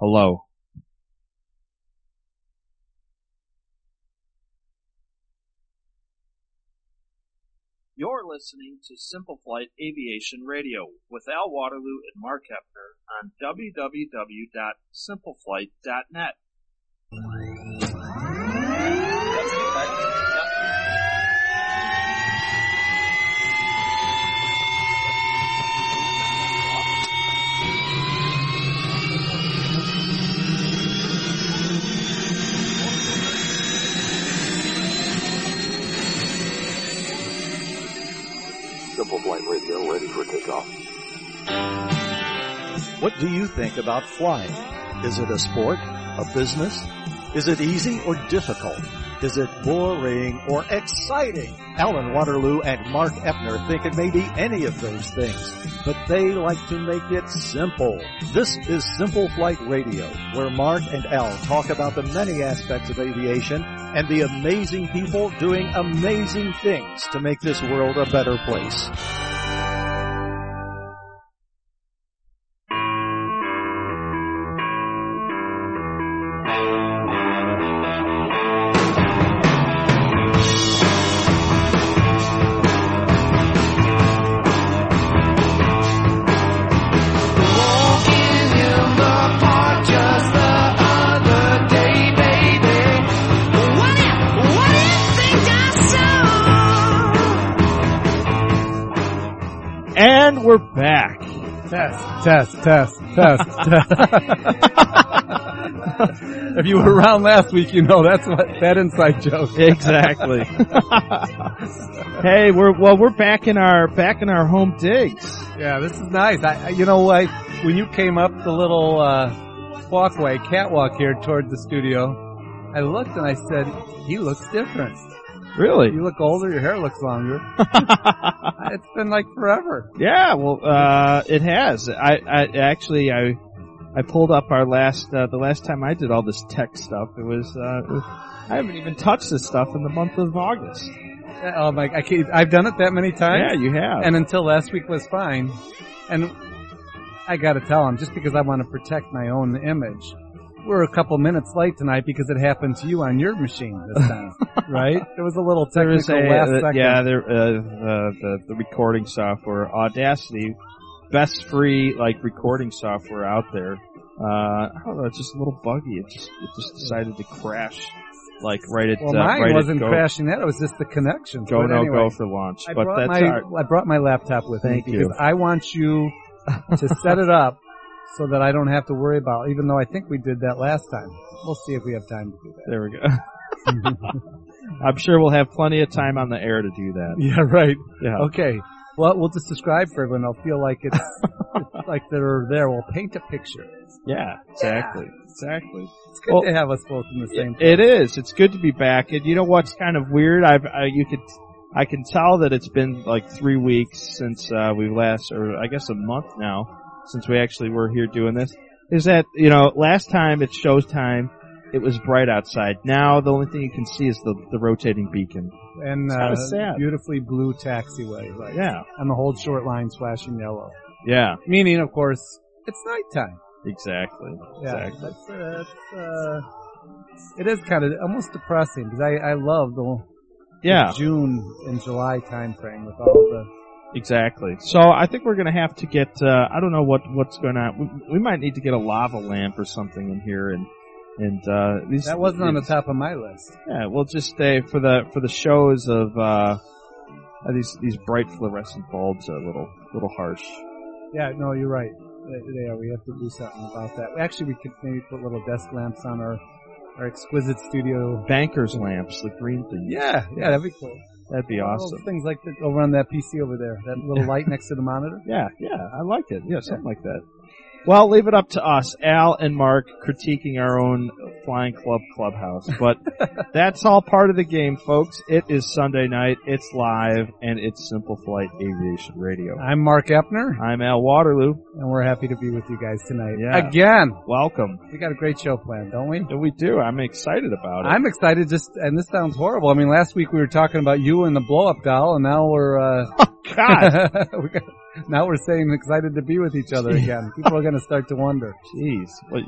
Hello. You're listening to Simple Flight Aviation Radio with Al Waterloo and Mark Hepner on www.simpleflight.net. Simple Flight Radio ready for takeoff. What do you think about flying? Is it a sport? A business? Is it easy or difficult? Is it boring or exciting? Alan Waterloo and Mark Epner think it may be any of those things, but they like to make it simple. This is Simple Flight Radio, where Mark and Al talk about the many aspects of aviation and the amazing people doing amazing things to make this world a better place. We're back. Test. If you were around last week, you know that's what that inside joke. Exactly. Hey, we're back in our home digs. Yeah, this is nice. When you came up the little catwalk here toward the studio, I looked and I said, "He looks different." Really? You look older, your hair looks longer. It's been like forever. Yeah, well, it has. I pulled up our the last time I did all this tech stuff. It was, I haven't even touched this stuff in the month of August. Oh my, I've done it that many times? Yeah, you have. And until last week was fine. And I gotta tell him, just because I want to protect my own image, we're a couple minutes late tonight because it happened to you on your machine this time, right? There was a little technical last second. Yeah, the recording software, Audacity, best free recording software out there. I don't know, it's just a little buggy. It just decided to crash right at. Well, mine wasn't crashing. That it was just the connection. Go for launch. I brought my laptop with me because I want you to set it up so that I don't have to worry about, even though I think we did that last time. We'll see if we have time to do that. There we go. I'm sure we'll have plenty of time on the air to do that. Yeah, right. Yeah. Okay. Well, we'll just describe for everyone. They'll feel like it's like they're there. We'll paint a picture. Yeah, exactly. Yeah. Exactly. It's good to have us both in the same place. It is. It's good to be back. And you know what's kind of weird? I can tell that it's been 3 weeks since we last, or I guess a month now, since we actually were here doing this, is that, last time at Showtime, it was bright outside. Now the only thing you can see is the rotating beacon. And sad. Beautifully blue taxiway. Right? Yeah. And the whole short line flashing yellow. Yeah. Meaning, of course, it's nighttime. Exactly. Yeah. It is kind of almost depressing because I love the June and July time frame with all the... Exactly. So I think we're going to have to get, I don't know what's going on. We might need to get a lava lamp or something in here and that wasn't on the top of my list. Yeah, we'll just stay for the shows of, these bright fluorescent bulbs are a little harsh. Yeah, no, you're right. Yeah, we have to do something about that. Actually, we could maybe put little desk lamps on our exquisite studio. Banker's lamps, the green things. Yeah, that'd be cool. That'd be awesome. Things like that over on that PC over there. That little light next to the monitor. Yeah, I like it. Yeah, something like that. Well, leave it up to us, Al and Mark, critiquing our own Flying Club clubhouse. But that's all part of the game, folks. It is Sunday night, it's live, and it's Simple Flight Aviation Radio. I'm Mark Epner. I'm Al Waterloo. And we're happy to be with you guys tonight. Yeah. Again. Welcome. We got a great show planned, don't we? We do. I'm excited about it. I'm excited and this sounds horrible. I mean, last week we were talking about you and the blow-up doll, and now we're, oh, God. Now we're saying excited to be with each other again. People are going to start to wonder. Jeez.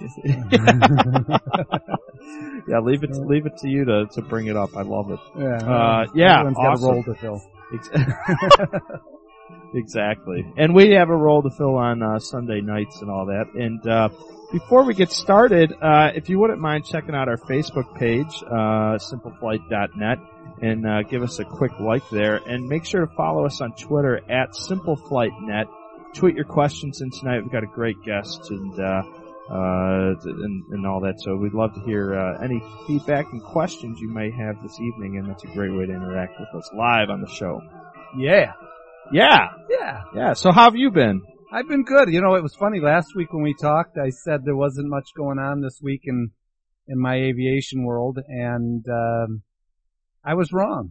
Yeah, leave it to you to bring it up. I love it. Yeah. Everyone's got a role to fill. Exactly. And we have a role to fill on Sunday nights and all that. And before we get started, if you wouldn't mind checking out our Facebook page, simpleflight.net, and give us a quick like there. And make sure to follow us on Twitter at simpleflightnet. Tweet your questions in tonight. We've got a great guest and all that. So we'd love to hear any feedback and questions you may have this evening, and that's a great way to interact with us live on the show. Yeah. So how have you been? I've been good. You know, it was funny. Last week when we talked, I said there wasn't much going on this week in my aviation world, and I was wrong.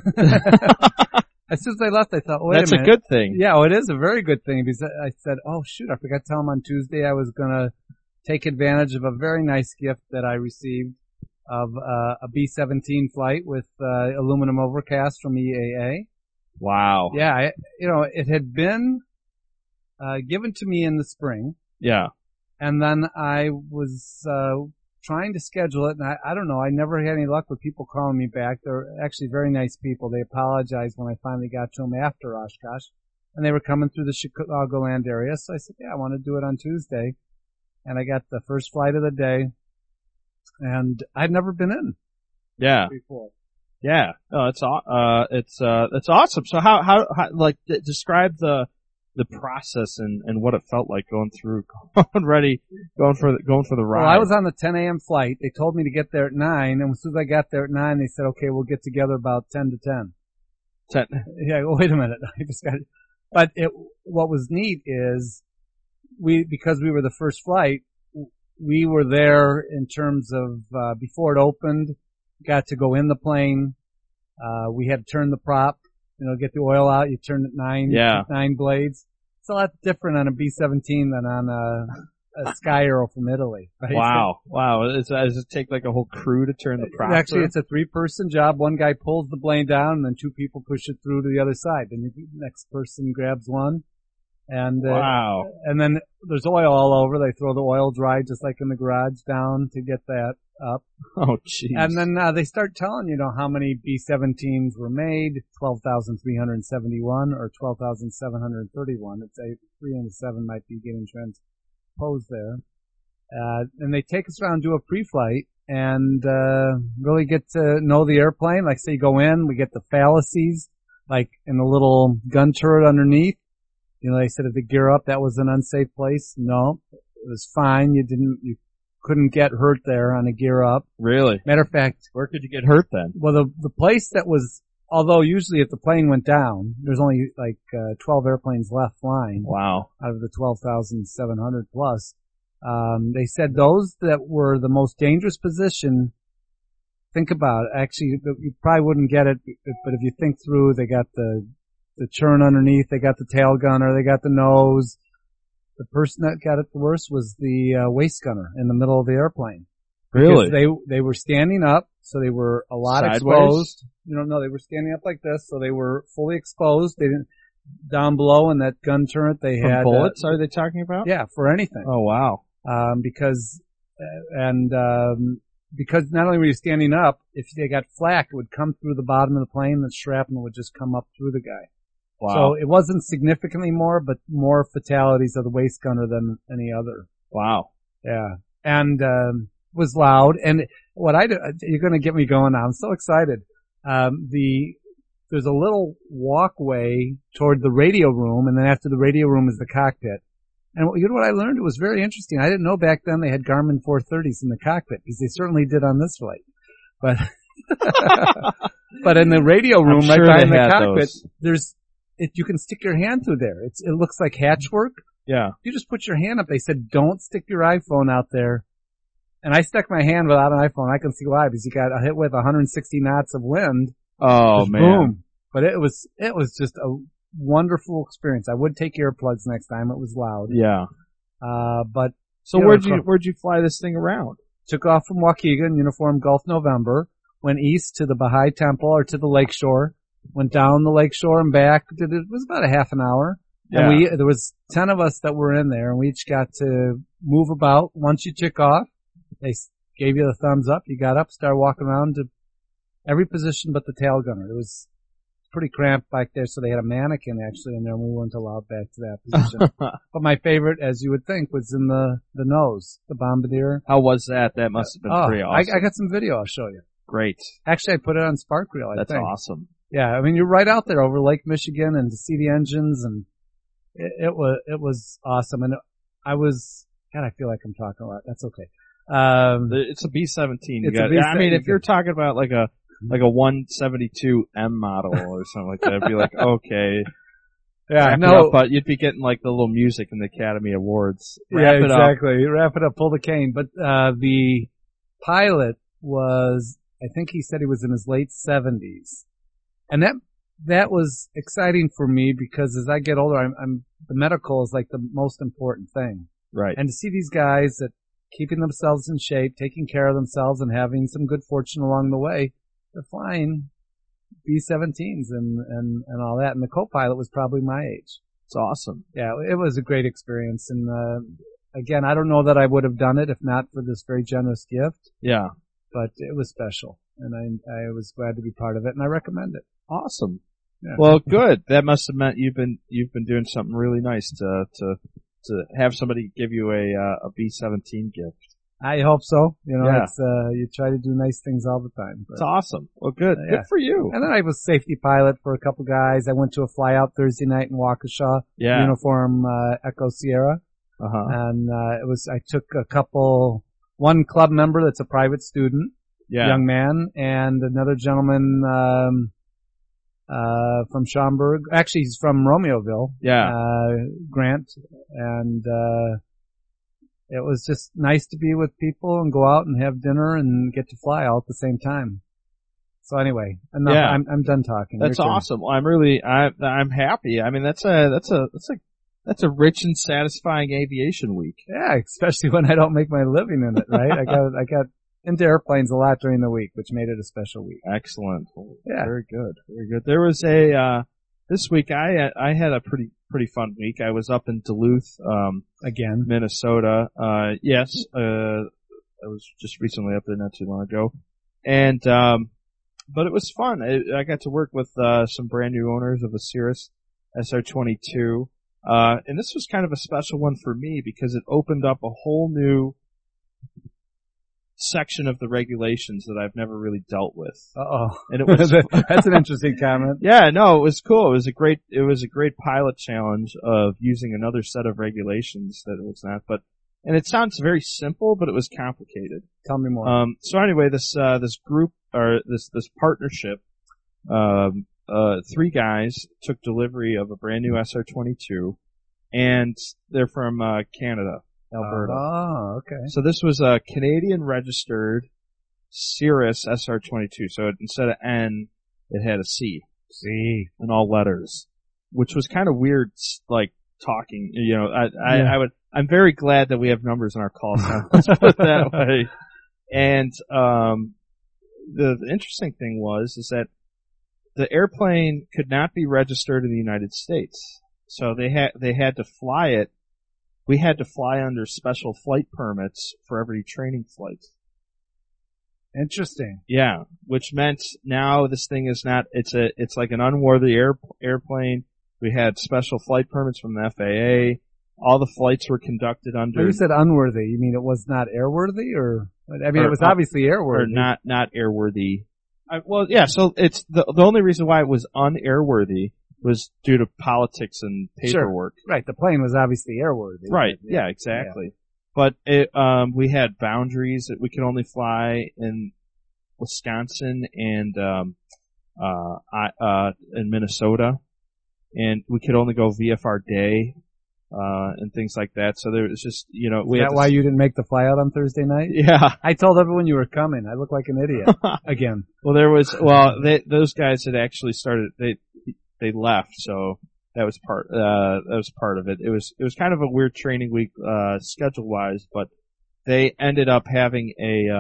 As soon as I left, I thought, wait That's a minute. That's a good thing. Yeah, well, it is a very good thing, because I said, oh shoot, I forgot to tell him on Tuesday I was gonna take advantage of a very nice gift that I received of a B-17 flight with aluminum overcast from EAA. Wow. Yeah, it had been given to me in the spring. Yeah. And then I was trying to schedule it, and I don't know, I never had any luck with people calling me back. They're actually very nice people. They apologized when I finally got to them after Oshkosh, and they were coming through the Chicagoland area, so I said, yeah, I want to do it on Tuesday. And I got the first flight of the day, and I'd never been in. Yeah. Before. Yeah. Oh, it's awesome. So how describe the process and what it felt like going through, going for the ride. Well, I was on the 10 a.m. flight. They told me to get there at 9, and as soon as I got there at 9, they said, okay, we'll get together about 10 to 10. 10. Yeah, wait a minute. I just got it. But what was neat is because we were the first flight, we were there in terms of, before it opened, got to go in the plane. We had to turn the prop, get the oil out. You turn it 9 blades. It's a lot different on a B-17 than on a Sky Arrow from Italy. Right? Wow. Does it take like a whole crew to turn the prop? Actually, it's a 3-person job. One guy pulls the blade down, and then 2 people push it through to the other side. Then the next person grabs one. And wow. And then there's oil all over. They throw the oil dry just like in the garage down to get that up. Oh, jeez. And then they start telling how many B-17s were made, 12,371 or 12,731. It's 3 and 7 might be getting transposed there. And they take us around, do a pre-flight, and really get to know the airplane. Like, say you go in, we get the fallacies, like in the little gun turret underneath. They said if the gear up, that was an unsafe place. No, it was fine. You couldn't get hurt there on a gear up. Really? Matter of fact, where could you get hurt then? Well, the place that was, although usually if the plane went down, there's only like 12 airplanes left flying. Wow. Out of the 12,700 plus. They said those that were the most dangerous position, think about it. Actually, you probably wouldn't get it, but if you think through, they got the churn underneath, they got the tail gunner, they got the nose. The person that got it the worst was the waist gunner in the middle of the airplane. Really? Because they were standing up, so they were a lot Sideways? Exposed. No, they were standing up like this, so they were fully exposed. They didn't, down below in that gun turret, they From had bullets. Are they talking about? Yeah, for anything. Oh wow. Because not only were you standing up, if they got flak, it would come through the bottom of the plane, and the shrapnel would just come up through the guy. Wow. So it wasn't significantly more, but more fatalities of the waist gunner than any other. Wow. Yeah. And, was loud. And what I do, you're going to get me going now. I'm so excited. There's a little walkway toward the radio room, and then after the radio room is the cockpit. And you know what I learned? It was very interesting. I didn't know back then they had Garmin 430s in the cockpit, because they certainly did on this flight. But, but in the radio room, right behind the cockpit, you can stick your hand through there. It looks like hatchwork. Yeah. You just put your hand up. They said, don't stick your iPhone out there. And I stuck my hand without an iPhone. I can see why, because you got hit with 160 knots of wind. Oh, man. Boom. But it was just a wonderful experience. I would take earplugs next time. It was loud. Yeah. But. So where'd you fly this thing around? Took off from Waukegan, Uniform Gulf November, went east to the Baha'i Temple or to the lakeshore, went down the lakeshore and back. It was about a half an hour. Yeah. And there was 10 of us that were in there, and we each got to move about. Once you took off, they gave you the thumbs up. You got up, started walking around to every position but the tail gunner. It was pretty cramped back there, so they had a mannequin actually in there, and we weren't allowed back to that position. But my favorite, as you would think, was in the nose, the bombardier. How was that? That must have been pretty awesome. I got some video I'll show you. Great. Actually, I put it on Spark Reel, I think. That's awesome. Yeah, I mean, you're right out there over Lake Michigan, and to see the engines, and it was awesome. And God, I feel like I'm talking a lot. That's okay. It's a B-17. I mean, if you're talking about like a 172M model or something like that, I'd be like, okay. Yeah, but you'd be getting like the little music in the Academy Awards. Wrap it exactly. Wrap it up, pull the cane. But the pilot was, I think he said he was in his late 70s. And that was exciting for me because as I get older, the medical is like the most important thing. Right. And to see these guys that keeping themselves in shape, taking care of themselves, and having some good fortune along the way, they're flying B-17s and all that. And the co-pilot was probably my age. It's awesome. Yeah, it was a great experience. And again, I don't know that I would have done it if not for this very generous gift. Yeah. But it was special, and I was glad to be part of it, and I recommend it. Awesome. Yeah. Well, good. That must have meant you've been doing something really nice to have somebody give you a B-17 gift. I hope so. You know, Yeah. it's you try to do nice things all the time. But, It's awesome. Well, good. Yeah. Good for you. And then I was safety pilot for a couple guys. I went to a flyout Thursday night in Waukesha, Yeah. uniform Echo Sierra, Uh-huh. and I took one club member that's a private student, Yeah. young man, and another gentleman from Schaumburg. Actually, he's from Romeoville. Yeah. Grant, and it was just nice to be with people and go out and have dinner and get to fly all at the same time. So anyway, enough. Yeah. I'm done talking. That's Your turn. awesome. Well, I'm happy. I mean, that's a rich and satisfying aviation week. Yeah, especially when I don't make my living in it, right? I got into airplanes a lot during the week, which made it a special week. Excellent. Yeah. Very good. Very good. There was this week I had a pretty fun week. I was up in Duluth, Again. Minnesota. Yes, I was just recently up there not too long ago. And, but it was fun. I got to work with, some brand new owners of a Cirrus SR22. And this was kind of a special one for me because it opened up a whole new section of the regulations that I've never really dealt with. Uh-oh. And it was, That's an interesting comment. yeah, no, it was cool. It was a great pilot challenge of using another set of regulations that it was not, and it sounds very simple, but it was complicated. Tell me more. So anyway, this group, or this partnership, 3 guys took delivery of a brand new SR22, and they're from, Canada, Alberta. Oh, okay. So this was a Canadian registered Cirrus SR22. So instead of N, it had a C. See. In all letters, which was kind of weird, like talking, you know, I'm very glad that we have numbers in our call sign. Let's put it that way. And, the interesting thing is that the airplane could not be registered in the United States. So they had to fly it. We had to fly under special flight permits for every training flight. Interesting. Yeah, which meant now this thing is not, it's like an unworthy airplane. We had special flight permits from the FAA. All the flights were conducted under. When you said unworthy, you mean it was not airworthy, or I mean it was obviously airworthy. Or not airworthy. Well, yeah. So it's the only reason why it was unairworthy was due to politics and paperwork. Sure. Right. The plane was obviously airworthy. Right. Yeah. Exactly. Yeah. But we had boundaries that we could only fly in Wisconsin and in Minnesota, and we could only go VFR day. And things like that. So there was just, you know, Is that why you didn't make the flyout on Thursday night? Yeah. I told everyone you were coming. I look like an idiot. Again. Well, those guys had actually started, they left, so that was part of it. It was kind of a weird training week, schedule-wise, but they ended up having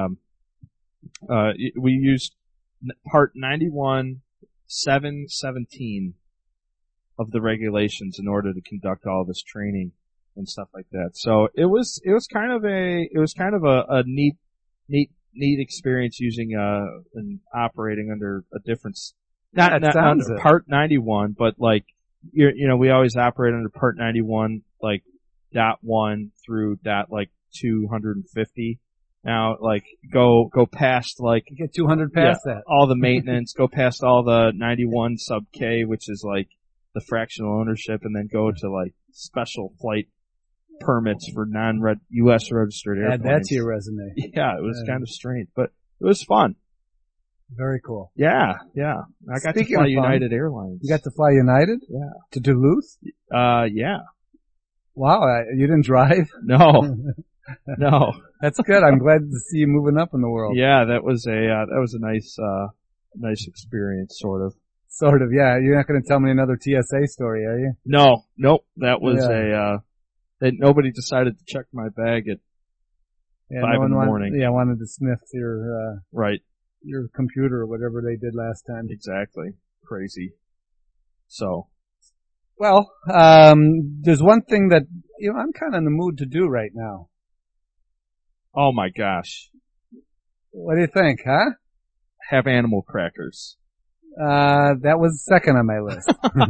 we used part 91, 717 the regulations in order to conduct all this training and stuff like that. So it was kind of a neat experience using and operating under a different not under Part 91, but like we always operate under Part 91 like .1 through like 250. Now, like, go past, like... You get 200 past that. All the maintenance, go past all the 91 sub K, which is like the fractional ownership, and then go to like special flight permits for non-U.S. registered airplanes. Add that to your resume. Yeah, it was kind of strange, but it was fun. Very cool. Yeah. I got to fly United Airlines. You got to fly United? Yeah. To Duluth? Yeah. Wow, you didn't drive? No. No. That's good. I'm glad to see you moving up in the world. Yeah, that was a nice experience, sort of. Sort of, yeah. You're not going to tell me another TSA story, are you? No, nope. That was nobody decided to check my bag at 5 in the morning. Yeah, wanted to sniff your, right. Your computer or whatever they did last time. Exactly. Crazy. So. Well, there's one thing that, I'm kind of in the mood to do right now. Oh my gosh. What do you think, huh? Have animal crackers. That was second on my list.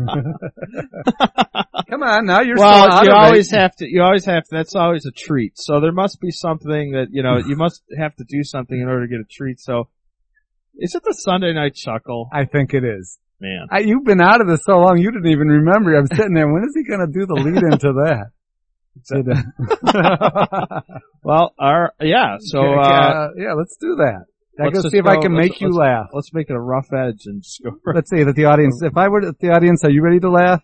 Come on, now you're you always have to, that's always a treat. So there must be something that, you must have to do something in order to get a treat. So, is it the Sunday Night Chuckle? I think it is. Man. You've been out of this so long, you didn't even remember. I'm sitting there, when is he gonna do the lead into that? Well, so, let's do that. I gotta see if I can make you laugh. Let's make it a rough edge and just go. Let's see that the audience, if I were at the audience, are you ready to laugh?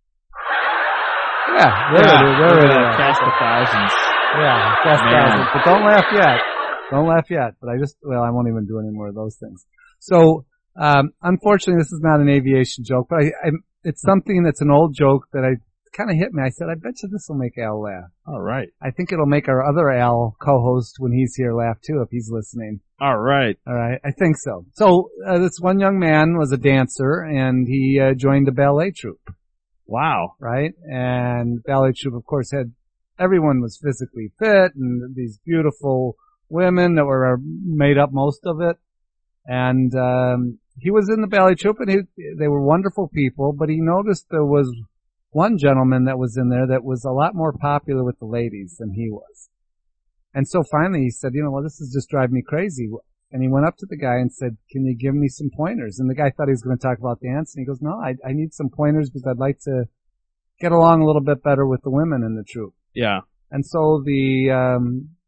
Yeah, there it is. Cast of thousands. Yeah, cast thousands. But don't laugh yet. Don't laugh yet. But I won't even do any more of those things. So, unfortunately this is not an aviation joke, but it's something that's an old joke that kind of hit me. I said, I bet you this will make Al laugh. All right. I think it'll make our other Al co-host when he's here laugh too, if he's listening. All right. I think so. So, this one young man was a dancer and he, joined a ballet troupe. Wow. Right? And ballet troupe, of course, everyone was physically fit and these beautiful women that were made up most of it. And, he was in the ballet troupe and they were wonderful people, but he noticed there was one gentleman that was in there that was a lot more popular with the ladies than he was. And so finally he said, this is just driving me crazy. And he went up to the guy and said, can you give me some pointers? And the guy thought he was going to talk about dance. And he goes, no, I need some pointers because I'd like to get along a little bit better with the women in the troupe. Yeah. And so I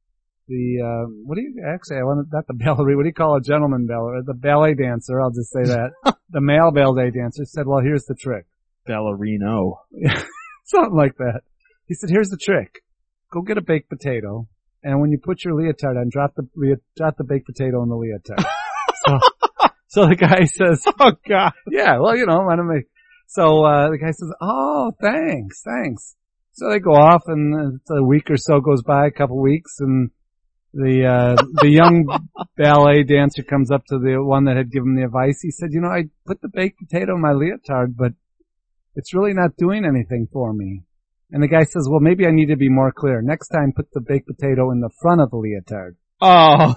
wanted, not the ballerina, what do you call a gentleman ballerina? The ballet dancer, I'll just say that. The male ballet dancer said, well, here's the trick. Ballerino. Something like that. He said, here's the trick. Go get a baked potato, and when you put your leotard on, drop the baked potato in the leotard. So the guy says, oh God. Yeah, well, want to make, so, the guy says, oh, thanks. So they go off and a week or so goes by, a couple weeks, and the young ballet dancer comes up to the one that had given the advice. He said, I put the baked potato in my leotard, but it's really not doing anything for me. And the guy says, well, maybe I need to be more clear. Next time, put the baked potato in the front of the leotard. Oh.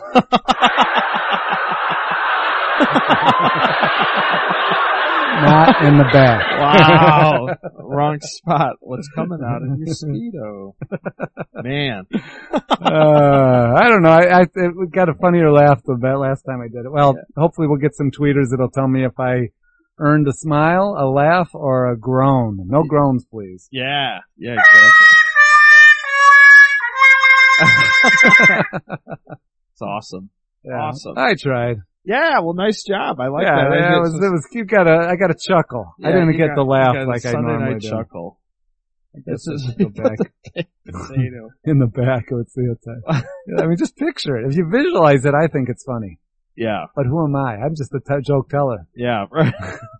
Not in the back. Wow. Wrong spot. What's coming out of your Speedo? Man. I don't know. I got a funnier laugh than that last time I did it. Well, hopefully we'll get some tweeters that'll tell me if I earned a smile, a laugh, or a groan. No groans, please. Yeah. Yeah, exactly. It's awesome. Yeah. Awesome. I tried. Yeah, well, nice job. I like that. Yeah, I got a chuckle. Yeah, I didn't get the laugh like I normally do. Chuckle. I guess this is the back. Potato. In the back, let's see what's that. I mean, just picture it. If you visualize it, I think it's funny. Yeah. But who am I? I'm just a joke teller. Yeah, right.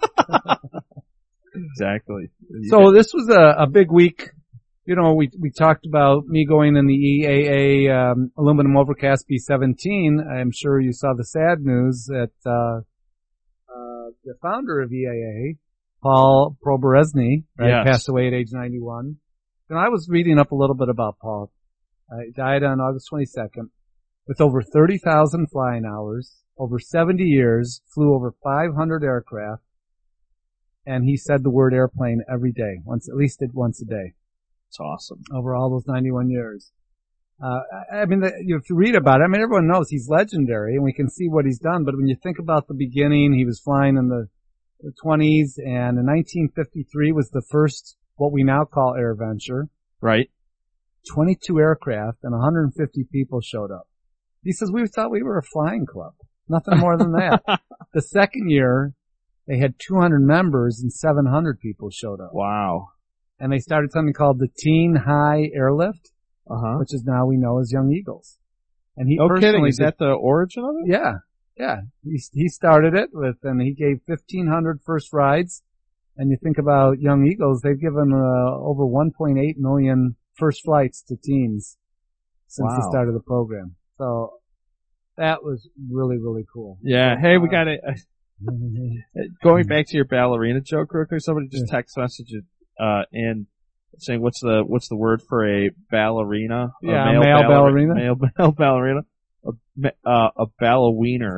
Exactly. So this was a big week. We talked about me going in the EAA aluminum overcast B-17. I'm sure you saw the sad news that the founder of EAA Paul Proberezny, right, Yes. passed away at age 91. And I was reading up a little bit about Paul. He died on August 22nd with over 30,000 flying hours, over 70 years, flew over 500 aircraft, and he said the word airplane every day, at least once a day. It's awesome. Over all those 91 years. I mean, if you read about it, I mean, everyone knows he's legendary, and we can see what he's done, but when you think about the beginning, he was flying in the 20s, and in 1953 was the first, what we now call AirVenture. Right. 22 aircraft and 150 people showed up. He says, we thought we were a flying club. Nothing more than that. The second year, they had 200 members and 700 people showed up. Wow. And they started something called the Teen High Airlift, Uh-huh. which is now we know as Young Eagles. And he No kidding. personally Is that the origin of it? Yeah. He started it and he gave 1,500 first rides. And you think about Young Eagles, they've given over 1.8 million first flights to teens since the start of the program. So that was really, really cool. Yeah. Hey, we got it. Going back to your ballerina joke real quick, somebody just text messaged and saying what's the word for a ballerina? Yeah, a male ballerina. Male ballerina. A ballawiener.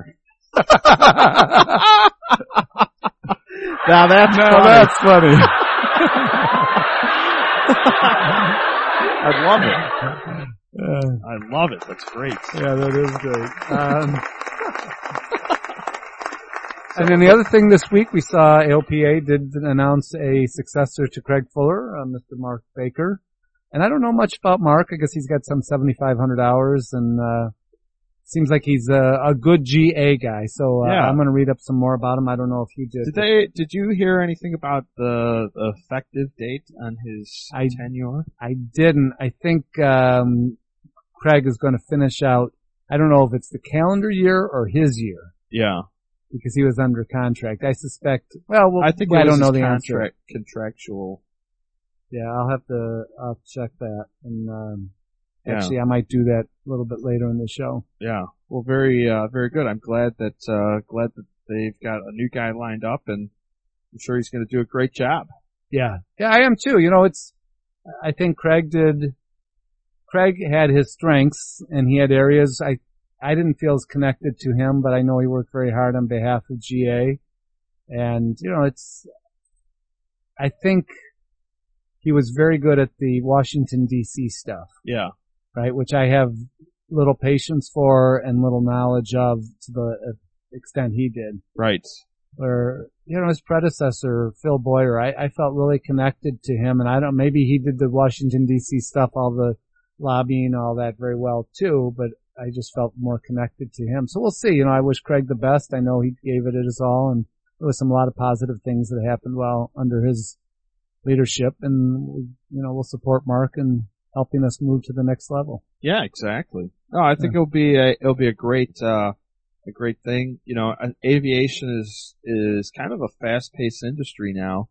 Now that's funny. I love it. I love it. That's great. Yeah, that is great. And then the other thing this week, we saw AOPA did announce a successor to Craig Fuller, Mr. Mark Baker. And I don't know much about Mark. I guess he's got some 7,500 hours and seems like he's a good GA guy. So I'm going to read up some more about him. I don't know if you did. Did you hear anything about the effective date on his tenure? I didn't. I think Craig is going to finish out, I don't know if it's the calendar year or his year. Yeah. Because he was under contract. I suspect, I don't know the answer. Contractual. Yeah, I'll check that. And, actually I might do that a little bit later in the show. Yeah. Well, very good. I'm glad that they've got a new guy lined up and I'm sure he's going to do a great job. Yeah. Yeah, I am too. You know, I think Craig had his strengths and he had areas I didn't feel as connected to him, but I know he worked very hard on behalf of GA. And, you know, I think he was very good at the Washington DC stuff. Yeah. Right? Which I have little patience for and little knowledge of to the extent he did. Right. Where, you know, his predecessor, Phil Boyer, I felt really connected to him and maybe he did the Washington DC stuff, all the lobbying, all that very well too, but I just felt more connected to him. So we'll see. You know, I wish Craig the best. I know he gave it his all and there was a lot of positive things that happened while under his leadership and, you know, we'll support Mark in helping us move to the next level. Yeah, exactly. No, I think it'll be a great thing. You know, aviation is kind of a fast-paced industry now.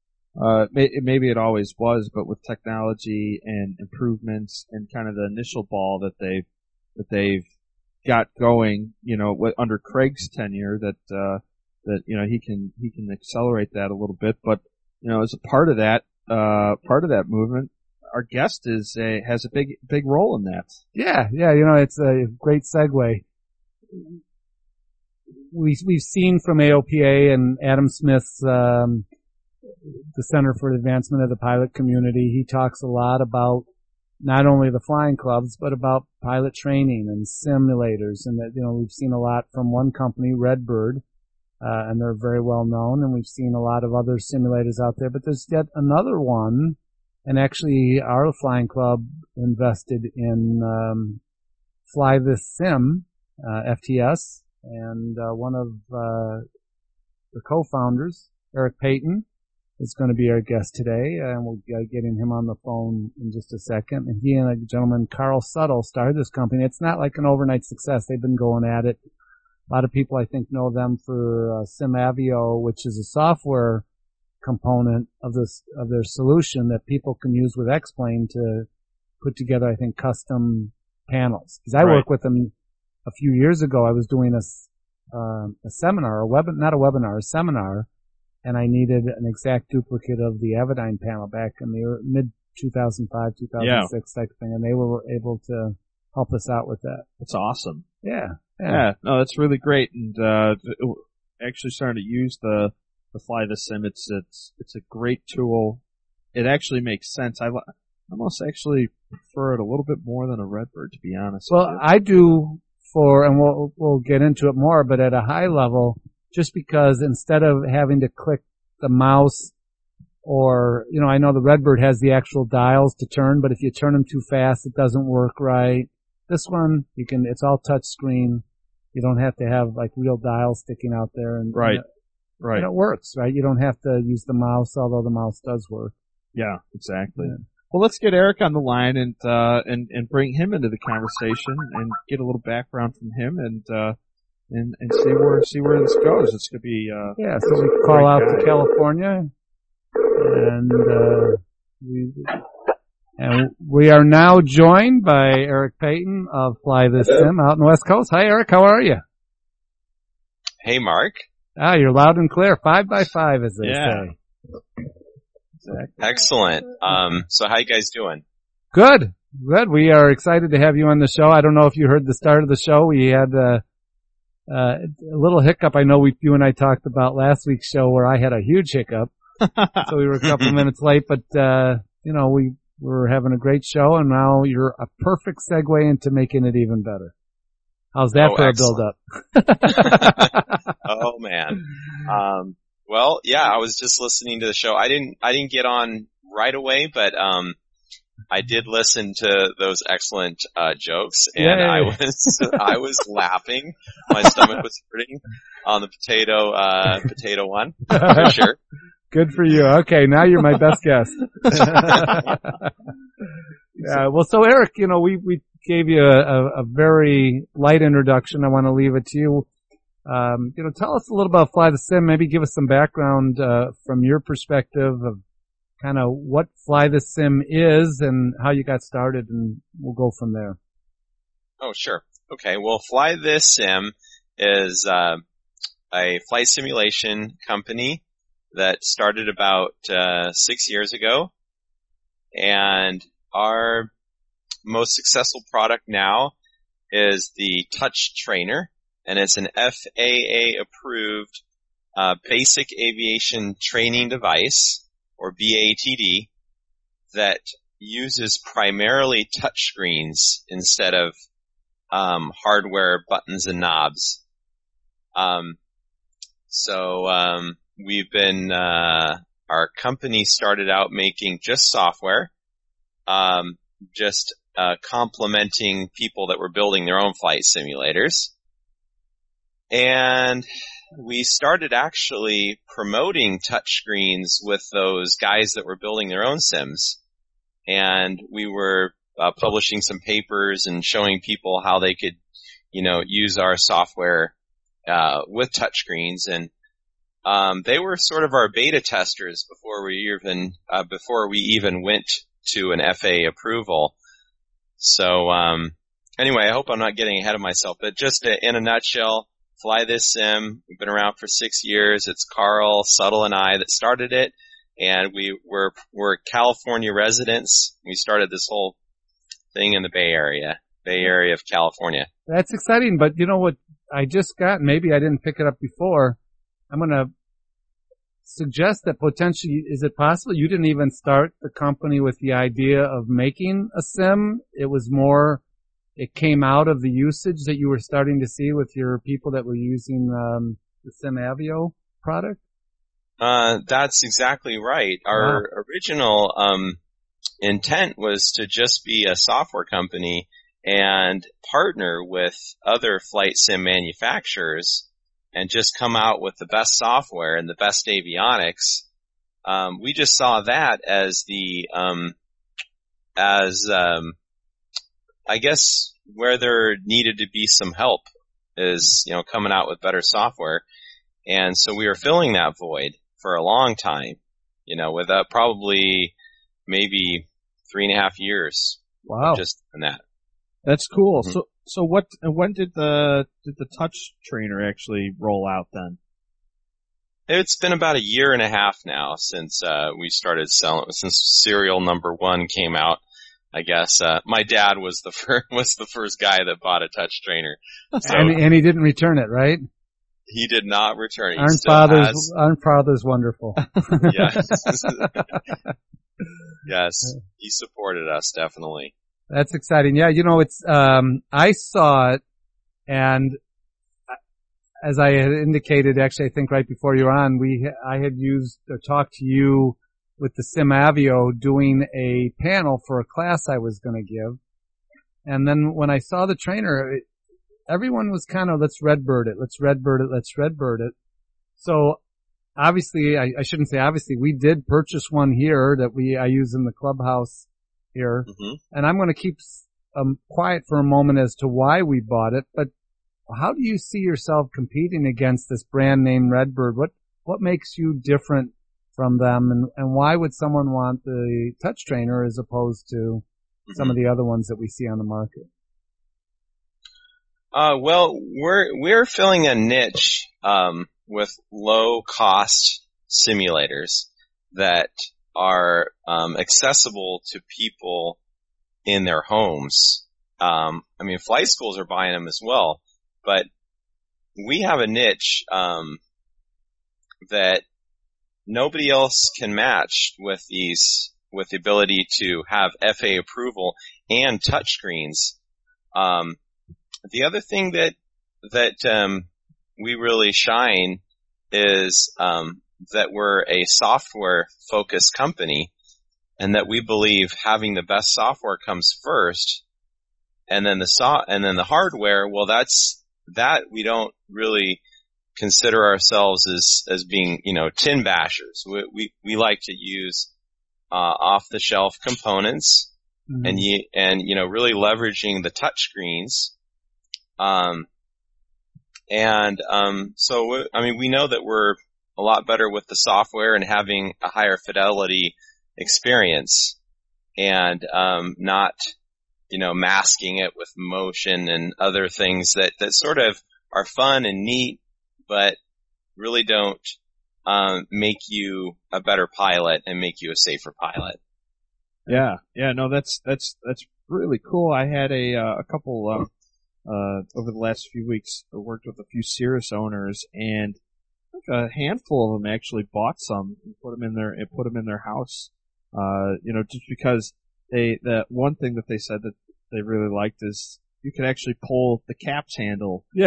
Maybe it always was, but with technology and improvements and kind of the initial ball that they've got going, you know, under Craig's tenure that you know, he can accelerate that a little bit. But, you know, as a part of that movement, our guest has a big role in that. Yeah. You know, it's a great segue. We've seen from AOPA and Adam Smith's, the Center for Advancement of the Pilot Community. He talks a lot about not only the flying clubs, but about pilot training and simulators. And that, you know, we've seen a lot from one company, Redbird, and they're very well known. And we've seen a lot of other simulators out there, but there's yet another one. And actually our flying club invested in, Fly This Sim, FTS, and, one of, the co-founders, Eric Payton, is going to be our guest today, and we'll be getting him on the phone in just a second. And he and a gentleman, Carl Suttle, started this company. It's not like an overnight success. They've been going at it. A lot of people, I think, know them for SimAvio, which is a software component of their solution that people can use with X-Plane to put together, I think, custom panels. Because I worked with them a few years ago. I was doing a seminar, a seminar. and I needed an exact duplicate of the Avidyne panel back in the mid 2005, 2006 type thing, and they were able to help us out with that. That's awesome. Yeah. Yeah, no, that's really great, and actually starting to use the Fly the Sim. It's a great tool. It actually makes sense. I almost actually prefer it a little bit more than a Redbird, to be honest. Well, I do and we'll get into it more, but at a high level, just because instead of having to click the mouse or, I know the Redbird has the actual dials to turn, but if you turn them too fast, it doesn't work right. This one, it's all touch screen. You don't have to have like real dials sticking out there. And, right. And it works, right? You don't have to use the mouse, although the mouse does work. Yeah, exactly. Yeah. Well, let's get Eric on the line and bring him into the conversation and get a little background from him and see where this goes. It's gonna be, so we call out to California and we are now joined by Eric Payton of Fly This Sim out in the West Coast. Hi, Eric. How are you? Hey, Mark. You're loud and clear. 5x5, as they say. Exactly. Excellent. So how you guys doing? Good. We are excited to have you on the show. I don't know if you heard the start of the show. We had a little hiccup. I know you and I talked about last week's show where I had a huge hiccup. So we were a couple minutes late, but we were having a great show, and now you're a perfect segue into making it even better. How's that for excellent. A build-up? Oh man. Well, yeah, I was just listening to the show. I didn't get on right away, but I did listen to those excellent jokes, and I was laughing. My stomach was hurting on the potato one for sure. Good for you. Okay, now you're my best guest. Yeah. Well, so Eric, we gave you a very light introduction. I want to leave it to you. Tell us a little about Fly the Sim. Maybe give us some background from your perspective of kind of what Fly the Sim is and how you got started, and we'll go from there. Oh, sure. Okay. Well, Fly This Sim is a flight simulation company that started about 6 years ago, and our most successful product now is the Touch Trainer. And it's an FAA-approved basic aviation training device, or BATD, that uses primarily touchscreens instead of hardware buttons and knobs. We've been our company started out making just software, complementing people that were building their own flight simulators. And we started actually promoting touchscreens with those guys that were building their own sims. And we were publishing some papers and showing people how they could, use our software with touchscreens. And they were sort of our beta testers before we even went to an FAA approval. So anyway, I hope I'm not getting ahead of myself, but just in a nutshell, Fly This Sim, we've been around for 6 years. It's Carl, Suttle, and I that started it, and we're California residents. We started this whole thing in the Bay Area of California. That's exciting, but you know what I just got, maybe I didn't pick it up before, I'm going to suggest that potentially, is it possible you didn't even start the company with the idea of making a sim? It came out of the usage that you were starting to see with your people that were using the SimAvio product? That's exactly right. Our original intent was to just be a software company and partner with other flight sim manufacturers and just come out with the best software and the best avionics. We just saw that as I guess where there needed to be some help is, coming out with better software. And so we were filling that void for a long time, with probably maybe 3.5 years. Wow. Just in that. That's cool. Mm-hmm. So when did the Touch Trainer actually roll out then? It's been about a year and a half now since we started selling, since serial number 1 came out. I guess my dad was the first guy that bought a touch trainer. So and he didn't return it, right? He did not return it. Aren't fathers wonderful? Yes. Yes, he supported us, definitely. That's exciting. Yeah, it's I saw it, and as I had indicated, actually, I think right before you were on, I had used or talked to you with the SimAvio doing a panel for a class I was going to give. And then when I saw the trainer, everyone was kind of, let's Redbird it. So obviously, I shouldn't say obviously, we did purchase one here that I use in the clubhouse here. Mm-hmm. And I'm going to keep quiet for a moment as to why we bought it. But how do you see yourself competing against this brand name Redbird? What makes you different from them, and why would someone want the touch trainer as opposed to some of the other ones that we see on the market? Well, we're filling a niche with low cost simulators that are accessible to people in their homes. Flight schools are buying them as well, but we have a niche that nobody else can match with the ability to have FAA approval and touchscreens. The other thing that we really shine is that we're a software focused company, and that we believe having the best software comes first, and then the hardware. Well, that we don't really consider ourselves as being, tin bashers. We like to use off the shelf components, mm-hmm. and really leveraging the touch screens. So we know that we're a lot better with the software and having a higher fidelity experience, and not masking it with motion and other things that sort of are fun and neat, but really don't make you a better pilot and make you a safer pilot. Yeah, no, that's really cool. I had a couple over the last few weeks. I worked with a few Cirrus owners, and I think a handful of them actually bought some and put them in their house. Just because the one thing that they said that they really liked is you can actually pull the caps handle in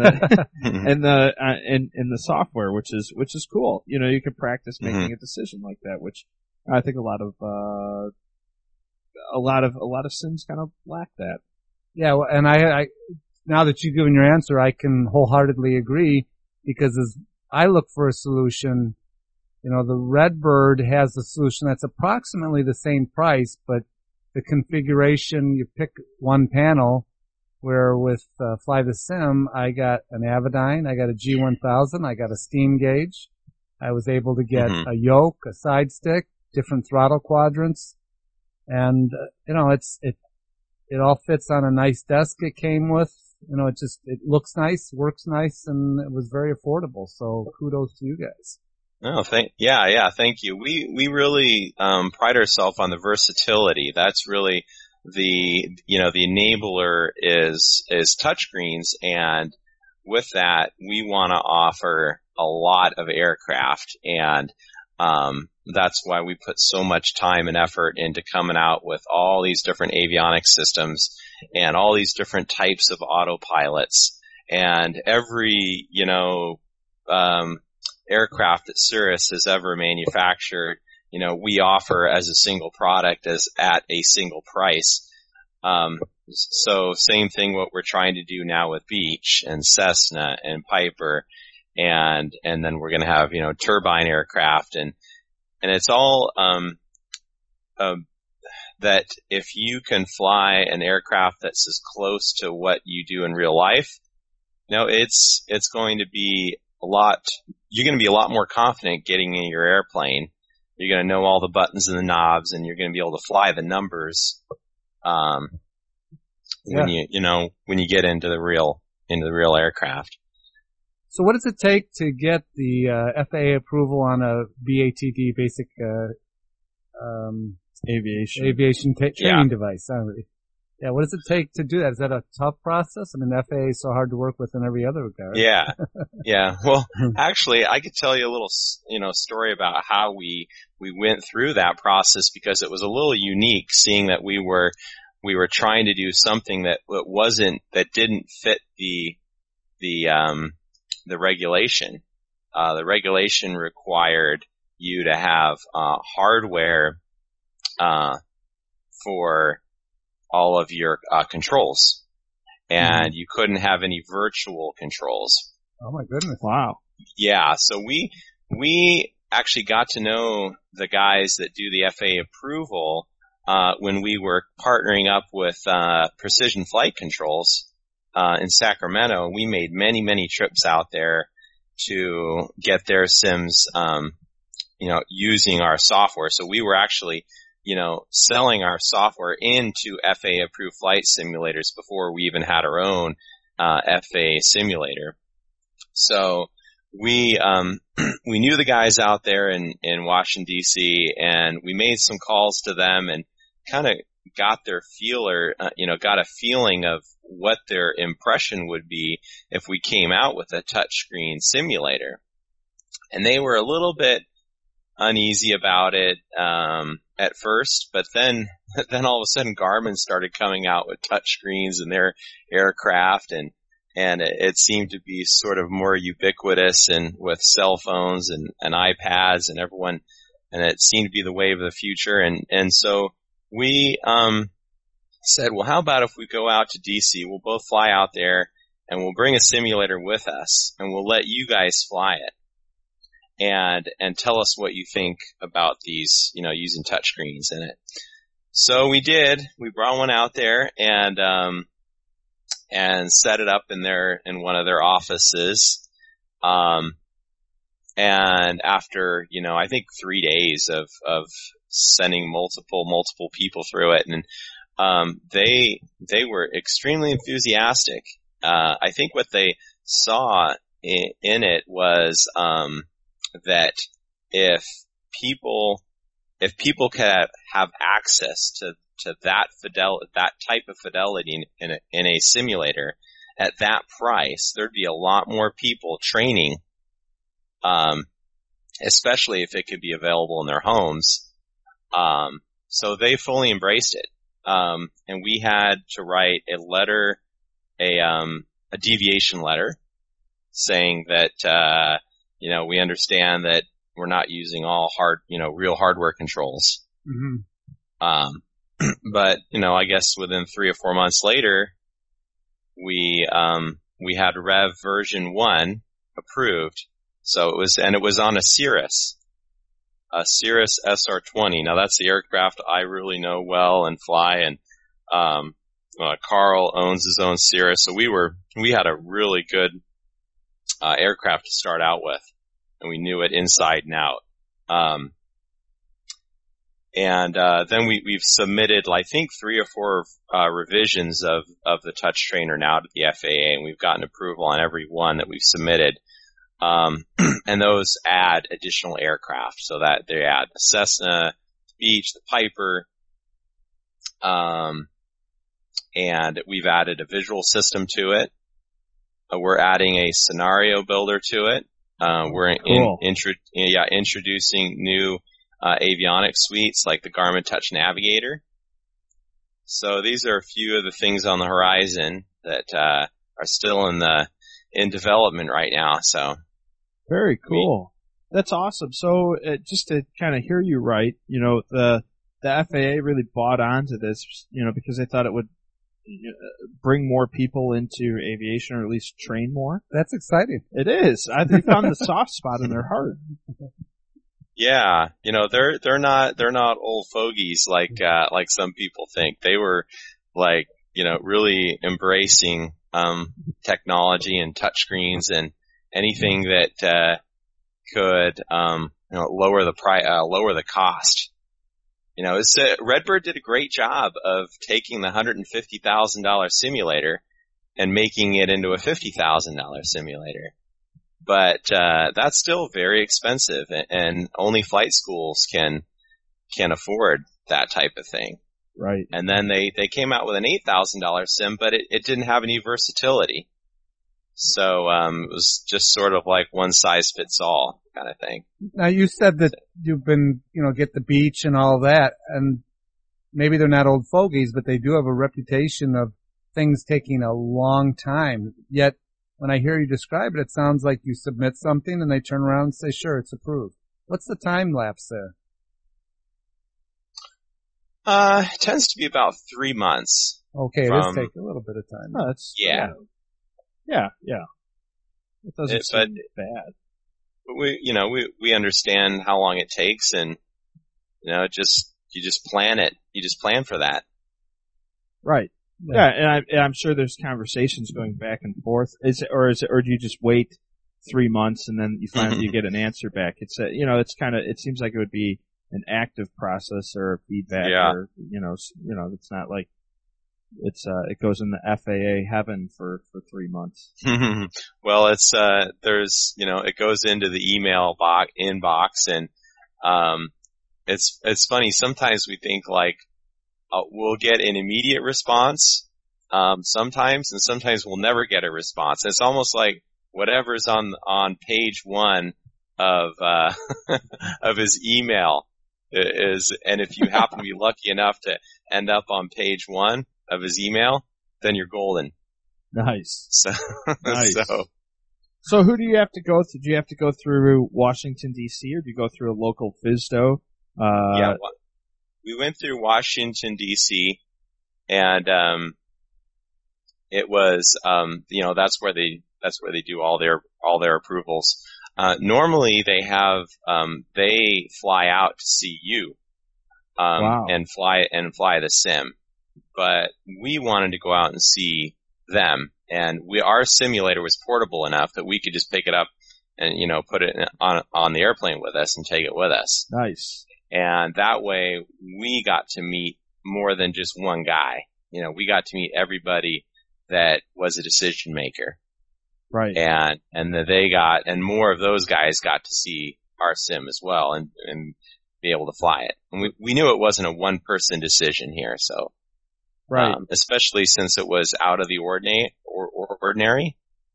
the software, which is cool. You can practice making a decision like that, which I think a lot of sims kind of lack that. Yeah, and I now that you've given your answer, I can wholeheartedly agree, because as I look for a solution, the Redbird has a solution that's approximately the same price, but the configuration, you pick one panel, where with Fly the Sim, I got an Avidyne, I got a G1000, I got a steam gauge. I was able to get a yoke, a side stick, different throttle quadrants, and it all fits on a nice desk it came with. It looks nice, works nice, and it was very affordable. So kudos to you guys. Oh, thank you. We really pride ourselves on the versatility. That's really the enabler is touchscreens, and with that we want to offer a lot of aircraft, and that's why we put so much time and effort into coming out with all these different avionics systems and all these different types of autopilots, and every aircraft that Cirrus has ever manufactured, we offer as a single product at a single price. So same thing what we're trying to do now with Beech and Cessna and Piper, and then we're going to have, turbine aircraft, and it's all, that if you can fly an aircraft that's as close to what you do in real life, it's going to be you're going to be a lot more confident getting in your airplane. You're going to know all the buttons and the knobs, and you're going to be able to fly the numbers, when you get into the real aircraft. So what does it take to get the FAA approval on a BATD basic Aviation. training device? Yeah, what does it take to do that? Is that a tough process? I mean, the FAA is so hard to work with in every other regard. Yeah, yeah. Well, actually, I could tell you a little, story about how we went through that process, because it was a little unique, seeing that we were trying to do something that didn't fit the regulation. The regulation required you to have hardware for all of your controls, and you couldn't have any virtual controls. Oh my goodness! Wow. Yeah, so we actually got to know the guys that do the FAA approval when we were partnering up with Precision Flight Controls in Sacramento. We made many trips out there to get their sims, using our software. So we were actually, selling our software into FAA approved flight simulators before we even had our own FAA simulator. So we knew the guys out there in Washington D.C., and we made some calls to them and kind of got their got a feeling of what their impression would be if we came out with a touchscreen simulator. And they were a little bit uneasy about it at first, but then all of a sudden Garmin started coming out with touchscreens in their aircraft, and it seemed to be sort of more ubiquitous, and with cell phones and iPads and everyone, and it seemed to be the wave of the future. And so we said, well, how about if we go out to DC? We'll both fly out there, and we'll bring a simulator with us, and we'll let you guys fly it, and tell us what you think about these, using touchscreens in it. So we did. We brought one out there and set it up in one of their offices. And after, I think 3 days of sending multiple people through it, and they were extremely enthusiastic. I think what they saw in it was that if people could have access to that type of fidelity in a simulator at that price, there'd be a lot more people training, especially if it could be available in their homes. So they fully embraced it. And we had to write a letter, a deviation letter, saying that, we understand that we're not using all real hardware controls. Mm-hmm. But, I guess within 3 or 4 months later, we had Rev version 1 approved. So it was on a Cirrus SR-20. Now that's the aircraft I really know well and fly, and Carl owns his own Cirrus, so we had a really good aircraft to start out with, and we knew it inside and out. Then we've submitted, I think, 3 or 4 revisions of the touch trainer now to the FAA, and we've gotten approval on every one that we've submitted. And those add additional aircraft, so that they add the Cessna, the Beech, the Piper, and we've added a visual system to it. We're adding a scenario builder to it. We're introducing new avionics suites like the Garmin Touch Navigator. So these are a few of the things on the horizon that are still in development right now. So very cool. That's awesome. So just to kind of hear you right, the FAA really bought onto this, because they thought it would bring more people into aviation, or at least train more. That's exciting. It is. They found the soft spot in their heart. Yeah, they're not old fogies like some people think. They were really embracing technology and touchscreens and anything that could lower the cost. Redbird did a great job of taking the $150,000 simulator and making it into a $50,000 simulator. But that's still very expensive, and only flight schools can afford that type of thing. Right. And then they came out with an $8,000 sim, but it didn't have any versatility. So it was just sort of like one size fits all kind of thing. Now you said that you've been, get the beach and all that, and maybe they're not old fogies, but they do have a reputation of things taking a long time. Yet when I hear you describe it, it sounds like you submit something and they turn around and say, sure, it's approved. What's the time lapse there? It tends to be about 3 months. Okay, it does take a little bit of time. Oh, that's, Yeah. Yeah. It doesn't seem bad. We understand how long it takes, and you just plan it. You just plan for that. Right. Yeah, and I'm sure there's conversations going back and forth. Or do you just wait 3 months and then you finally you get an answer back? It's it seems like it would be an active process or feedback, or it's not like it goes in the FAA heaven for 3 months. Well, it goes into the email inbox, and it's funny. Sometimes we think like we'll get an immediate response, sometimes, and sometimes we'll never get a response. It's almost like whatever's on page 1 of of his email is, and if you happen to be lucky enough to end up on page 1 of his email, then you're golden. Nice. So, nice. So who do you have to go through? Do you have to go through Washington, D.C., or do you go through a local FSDO? We went through Washington, D.C., and it was that's where they do all their approvals. Normally they fly out to see you and fly the sim, but we wanted to go out and see them, and our simulator was portable enough that we could just pick it up and put it on the airplane with us and take it with us. Nice. And that way we got to meet more than just one guy. We got to meet everybody that was a decision maker. Right. And and more of those guys got to see our sim as well and be able to fly it. And we knew it wasn't a one person decision here, so. Right. Especially since it was out of the ordinary. Right.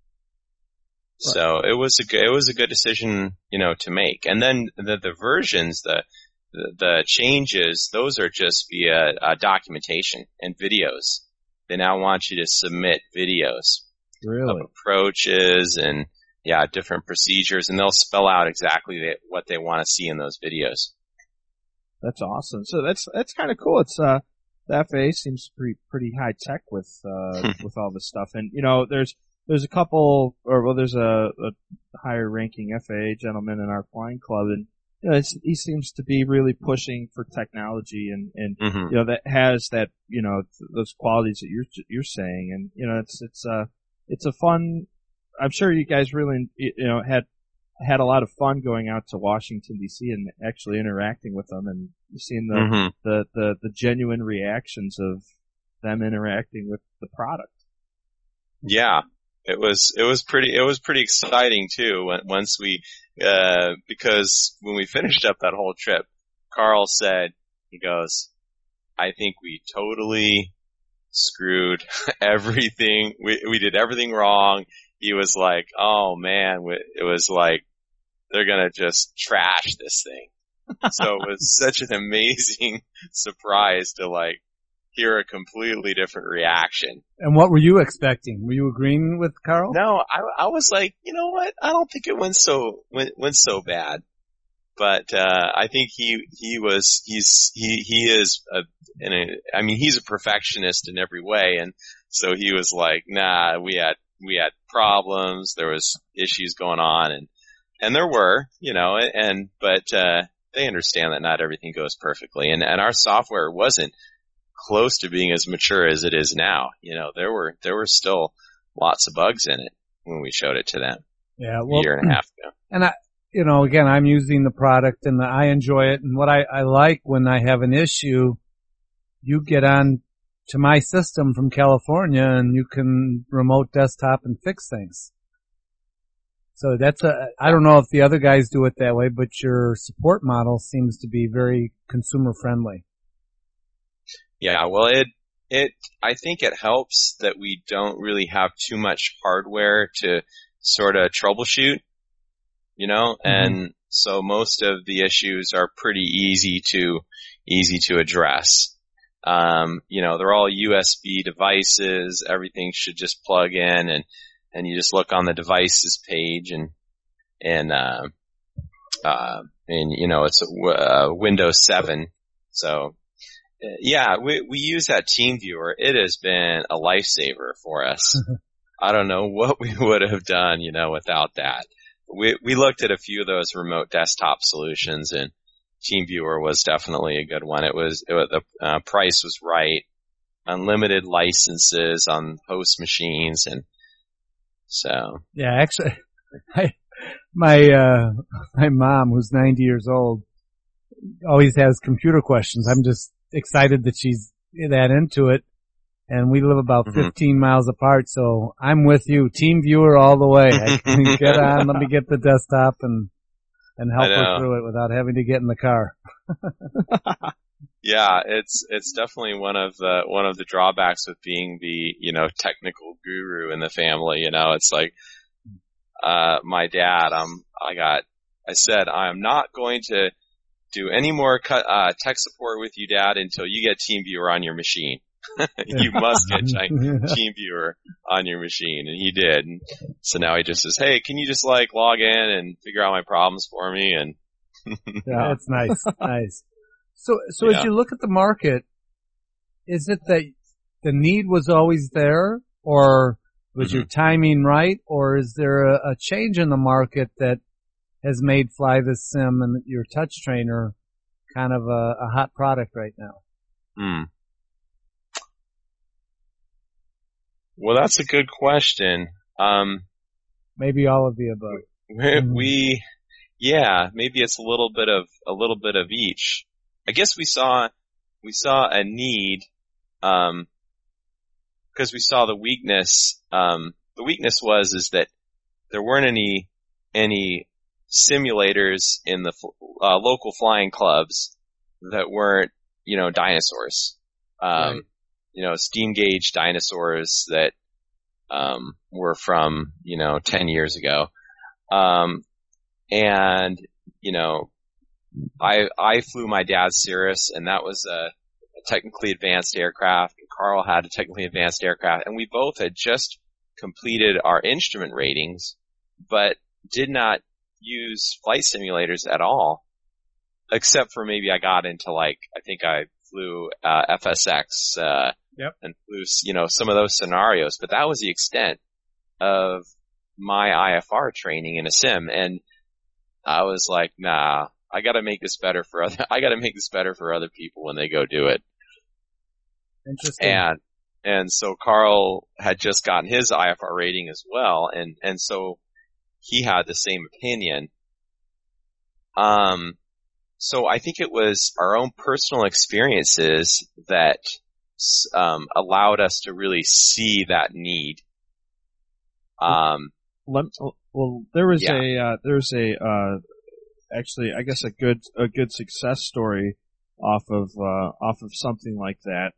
So it was a good decision, to make. And then the versions, the changes, those are just via documentation and videos. They now want you to submit videos of approaches and different procedures, and they'll spell out exactly what they want to see in those videos. That's awesome. So that's kind of cool. It's the FAA seems pretty high tech with all this stuff, and there's a couple, there's a higher ranking FAA gentleman in our flying club, and he seems to be really pushing for technology and that has that those qualities that you're saying, and it's a fun. I'm sure you guys really had a lot of fun going out to Washington D.C. and actually interacting with them and seeing the genuine reactions of them interacting with the product. Yeah. It was pretty exciting too once we because when we finished up that whole trip, Carl said, he goes, I think we totally screwed everything. We did everything wrong. He was like, oh man, it was like they're gonna just trash this thing. So it was such an amazing surprise to hear a completely different reaction. And what were you expecting? Were you agreeing with Carl? No, I was like, you know what? I don't think it went so bad. But I think he's a perfectionist in every way, and so he was like, nah, we had problems, there was issues going on, and there were, but they understand that not everything goes perfectly, and our software wasn't close to being as mature as it is now. There were still lots of bugs in it when we showed it to them a year and a half ago. And again, I'm using the product and I enjoy it. And what I like when I have an issue, you get on to my system from California and you can remote desktop and fix things. So I don't know if the other guys do it that way, but your support model seems to be very consumer friendly. Yeah, well, I think it helps that we don't really have too much hardware to sort of troubleshoot, and so most of the issues are pretty easy to address. They're all USB devices. Everything should just plug in and you just look on the devices page and it's Windows 7. So, yeah, we use that TeamViewer. It has been a lifesaver for us. I don't know what we would have done, without that. We looked at a few of those remote desktop solutions, and TeamViewer was definitely a good one. The price was right, unlimited licenses on host machines, and so. Yeah, actually, my mom, who's 90 years old, always has computer questions. I'm just excited that she's that into it. And we live about 15 miles apart, so I'm with you. TeamViewer all the way. I can get on, let me get the desktop and help her through it without having to get in the car. Yeah, it's definitely one of the drawbacks of being the, technical guru in the family. It's like, my dad, I said, I'm not going to do any more tech support with you, Dad, until you get TeamViewer on your machine. You must get TeamViewer on your machine, and he did. And so now he just says, "Hey, can you just log in and figure out my problems for me?" And yeah, that's nice, nice. So yeah. As you look at the market, is it that the need was always there, or was your timing right, or is there a change in the market that has made Fly This Sim and your touch trainer kind of a hot product right now? Well, that's a good question. Maybe all of the above. Maybe it's a little bit of each. I guess we saw a need, because we saw the weakness. The weakness is that there weren't any simulators in the local flying clubs that weren't, dinosaurs. Right. Steam gauge dinosaurs that were from 10 years ago. And I flew my dad's Cirrus, and that was a technically advanced aircraft. Carl had a technically advanced aircraft, and we both had just completed our instrument ratings, but did not use flight simulators at all, except for maybe I got into I think I flew FSX and flew some of those scenarios, but that was the extent of my IFR training in a sim. And I was like, nah, I got to make this better for other people when they go do it. Interesting. And so Carl had just gotten his IFR rating as well, and so he had the same opinion. So I think it was our own personal experiences that allowed us to really see that need. Actually, I guess a good success story off of something like that.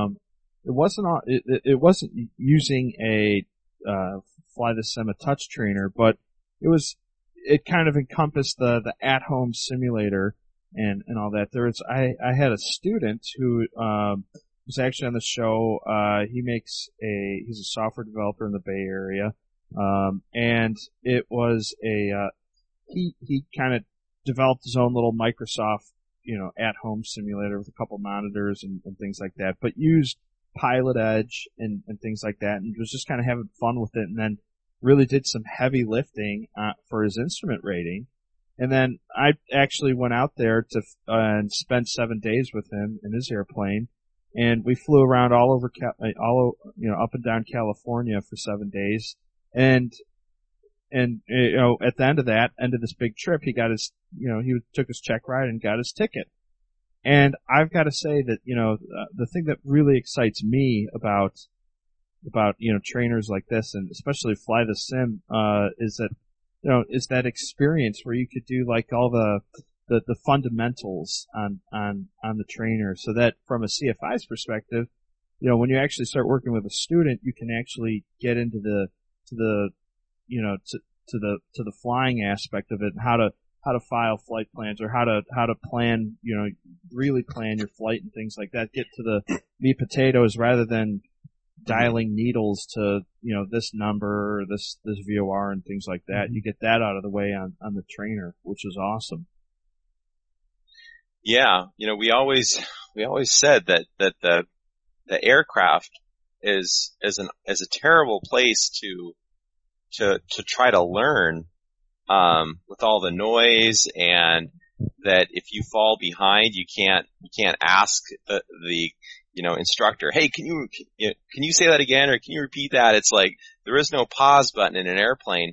It wasn't using a Fly This Sim, a touch trainer, but it kind of encompassed the at-home simulator and all that. I had a student who was actually on the show. He's a software developer in the Bay Area, and it was he kind of developed his own little Microsoft at-home simulator with a couple monitors and things like that, but used Pilot Edge and things like that, and was just kind of having fun with it, and then really did some heavy lifting for his instrument rating. And then I actually went out there and spent 7 days with him in his airplane, and we flew around all over up and down California for 7 days. And at the end of this big trip, he got he took his check ride and got his ticket. And I've got to say that the thing that really excites me about trainers like this, and especially Fly This Sim, is that is that experience where you could do like all the fundamentals on the trainer, so that from a CFI's perspective, when you actually start working with a student, you can actually get into the flying aspect of it, and how to file flight plans, or how to plan, really plan your flight and things like that. Get to the meat potatoes rather than dialing needles to, this number or this VOR and things like that. You get that out of the way on the trainer, which is awesome. Yeah. We always said that the aircraft is a terrible place to try to learn, with all the noise, and that if you fall behind, you can't ask the instructor, hey, can you say that again, or can you repeat that? It's like there is no pause button in an airplane.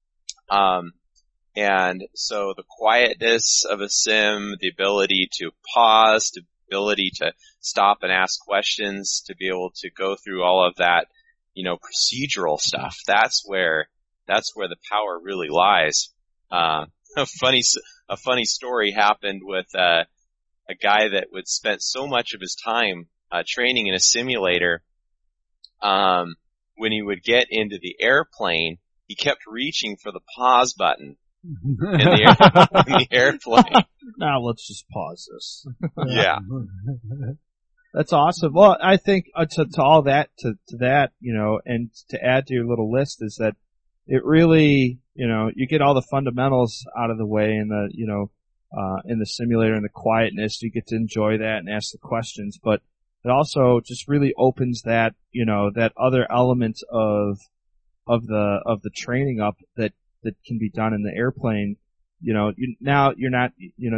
And so the quietness of a sim, the ability to pause, the ability to stop and ask questions, to be able to go through all of that, procedural stuff, that's where the power really lies. A funny story happened with a guy that would spend so much of his time training in a simulator. When he would get into the airplane, he kept reaching for the pause button in the airplane. Now let's just pause this. Yeah. That's awesome. Well, I think to all that, to that, and to add to your little list is that it really, you get all the fundamentals out of the way in the, in the simulator, and the quietness. You get to enjoy that and ask the questions, but it also just really opens that, that other element of the training up that can be done in the airplane. Now you're not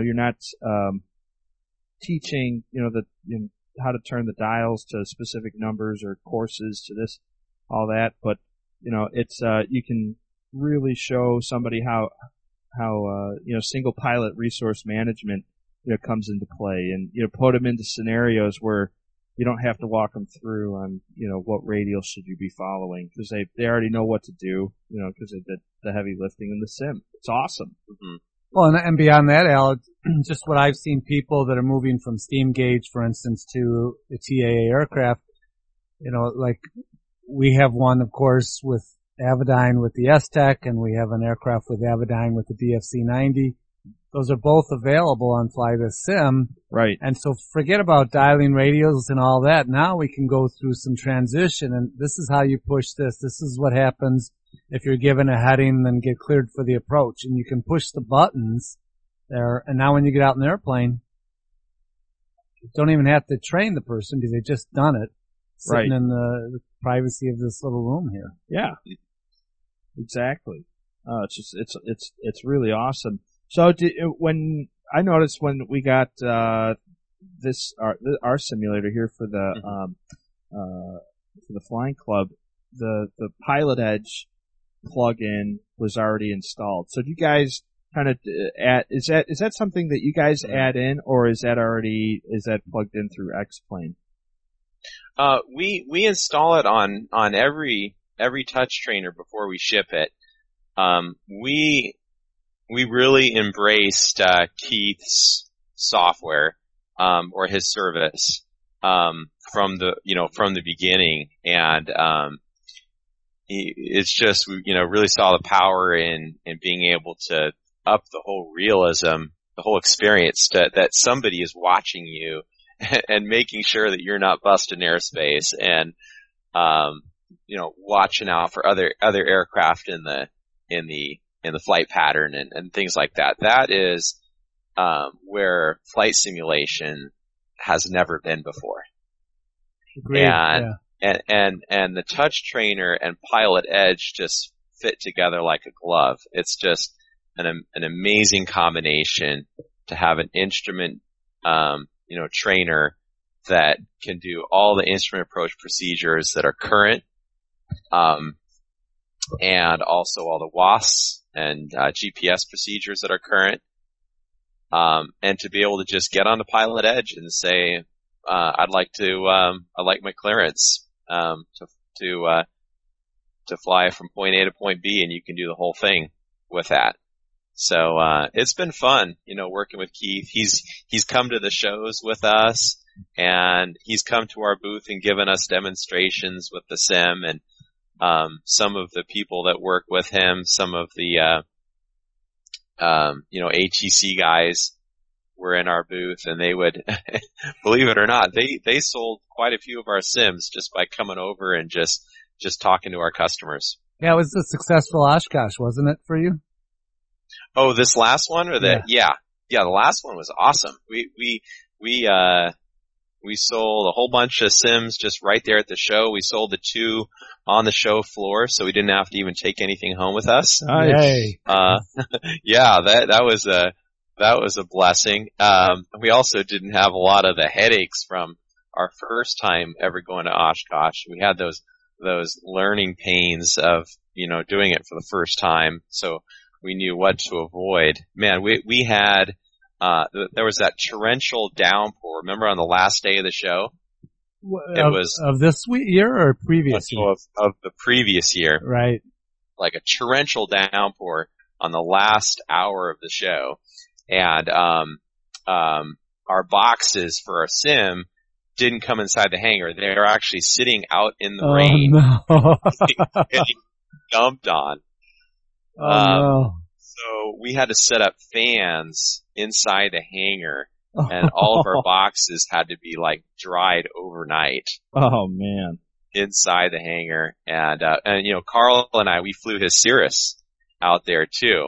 teaching, how to turn the dials to specific numbers or courses to this, all that, but it's you can really show somebody how single pilot resource management comes into play, and put them into scenarios where you don't have to walk them through on what radial should you be following, because they already know what to do, because they did the heavy lifting in the sim. It's awesome. Mm-hmm. Well, and beyond that, Al, just what I've seen, people that are moving from steam gauge, for instance, to a TAA aircraft, like we have one, of course, with Avidyne with the S-Tech, and we have an aircraft with Avidyne with the DFC-90. Those are both available on Fly This Sim. Right. And so forget about dialing radios and all that. Now we can go through some transition, and this is how you push this. This is what happens if you're given a heading, then get cleared for the approach. And you can push the buttons there, and now when you get out in the airplane, you don't even have to train the person because they've just done it, sitting in the privacy of this little room here. Yeah. Exactly. It's really awesome. So when I noticed when we got our simulator here for the Flying Club, the Pilot Edge plug-in was already installed. So do you guys kind of is that something that you guys add in, or is that plugged in through X-Plane? We install it on every touch trainer before we ship it. We really embraced Keith's software, or his service, from the beginning, and it's just, really saw the power in being able to up the whole realism, the whole experience, that somebody is watching you and making sure that you're not busting airspace, and watching out for other aircraft in the flight pattern and things like that. That is where flight simulation has never been before. Agreed. And the touch trainer and Pilot Edge just fit together like a glove. It's just an amazing combination to have an instrument trainer that can do all the instrument approach procedures that are current, and also all the WASP and GPS procedures that are current, and to be able to just get on the Pilot Edge and say, I'd like my clearance to fly from point A to point B, and you can do the whole thing with that. So, it's been fun, working with Keith. He's come to the shows with us, and he's come to our booth and given us demonstrations with the sim, and, some of the people that work with him, some of the, HEC guys were in our booth, and they would, believe it or not, they sold quite a few of our sims just by coming over and just talking to our customers. Yeah, it was a successful Oshkosh, wasn't it, for you? Oh, this last one or the, yeah, the last one was awesome. We sold a whole bunch of sims just right there at the show. We sold the 2 on the show floor, so we didn't have to even take anything home with us. Nice. Yeah, that was a blessing. We also didn't have a lot of the headaches from our first time ever going to Oshkosh. We had those learning pains of, doing it for the first time. So we knew what to avoid. Man, we had, there was that torrential downpour. Remember on the last day of the show? It was of this year or previous year? Of the previous year. Right. Like a torrential downpour on the last hour of the show. And, our boxes for our sim didn't come inside the hangar. They were actually sitting out in the rain. No. Getting dumped on. No. So we had to set up fans inside the hangar, and all of our boxes had to be like dried overnight. Oh man. Inside the hangar. And Carl and I, we flew his Cirrus out there too.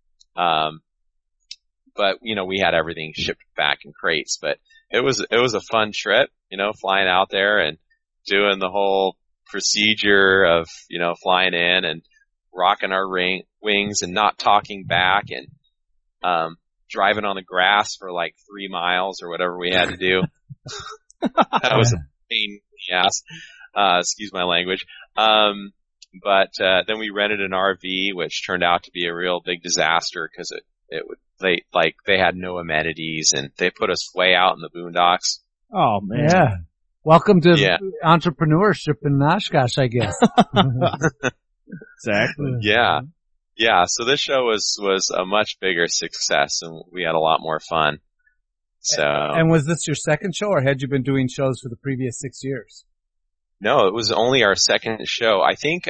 But we had everything shipped back in crates, but it was a fun trip, flying out there and doing the whole procedure of, flying in and rocking our wings and not talking back, and, driving on the grass for like 3 miles or whatever we had to do. That was a pain in the ass. Excuse my language. But then we rented an RV, which turned out to be a real big disaster because they had no amenities, and they put us way out in the boondocks. Oh man. Yeah. Welcome to entrepreneurship in Oshkosh, I guess. Exactly. Yeah. Yeah. So this show was a much bigger success, and we had a lot more fun. So. And was this your second show, or had you been doing shows for the previous 6 years? No, it was only our second show. I think,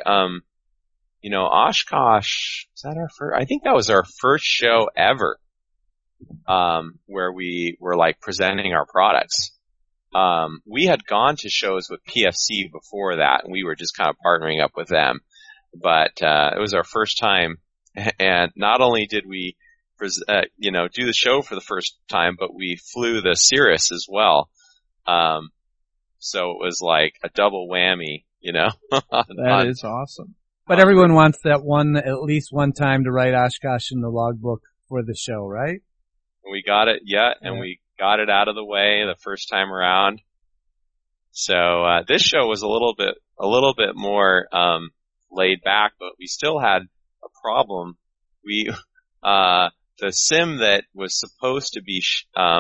Oshkosh, was that our first? I think that was our first show ever, where we were like presenting our products. We had gone to shows with PFC before that, and we were just kind of partnering up with them. But, it was our first time, and not only did we, do the show for the first time, but we flew the Cirrus as well. So it was like a double whammy, That is awesome. But everyone wants that at least one time to write Oshkosh in the logbook for the show, right? We got it, and we got it out of the way the first time around. So, this show was a little bit more, laid back, but we still had a problem. The sim that was supposed to be,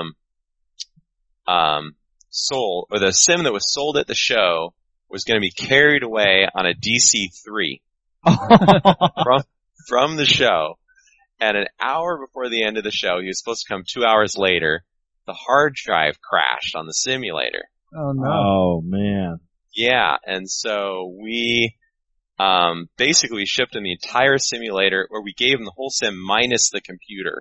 sold, or the sim that was sold at the show was going to be carried away on a DC-3 from the show. And an hour before the end of the show, he was supposed to come 2 hours later, the hard drive crashed on the simulator. Oh no. Oh man. Yeah, and so we basically shipped him the entire simulator, or we gave him the whole sim minus the computer.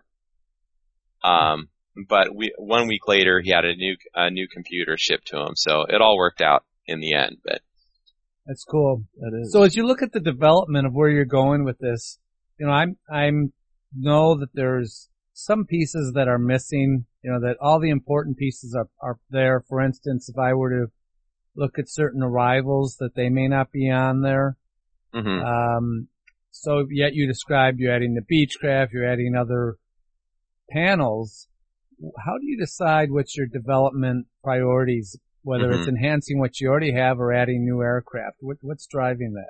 But 1 week later, he had a new computer shipped to him, so it all worked out in the end. But that's cool. That is. So as you look at the development of where you're going with this, I'm know that there's some pieces that are missing. That all the important pieces are there. For instance, if I were to look at certain arrivals, that they may not be on there. mm-hmm. So yet you described you're adding the Beechcraft, you're adding other panels. How do you decide what's your development priorities, whether it's enhancing what you already have or adding new aircraft? What's driving that?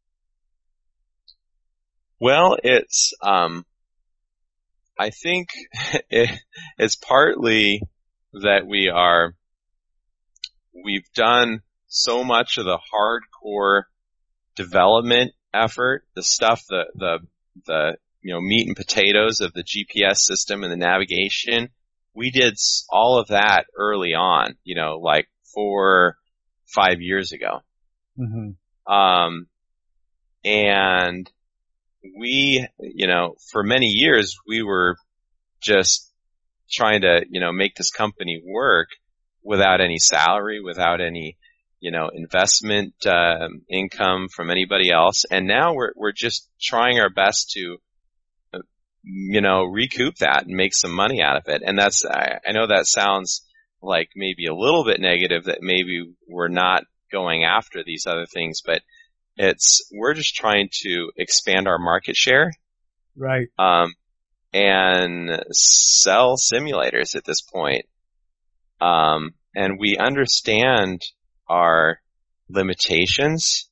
Well, it's, I think it's partly that we've done so much of the hardcore development effort, the stuff, the meat and potatoes of the GPS system and the navigation. We did all of that early on, like 4-5 years ago. Mm-hmm. And we, for many years, we were just trying to, make this company work without any salary, without any, investment, income from anybody else. And now we're just trying our best to, recoup that and make some money out of it. And I know that sounds like maybe a little bit negative, that maybe we're not going after these other things, but we're just trying to expand our market share. Right. And sell simulators at this point. And we understand our limitations.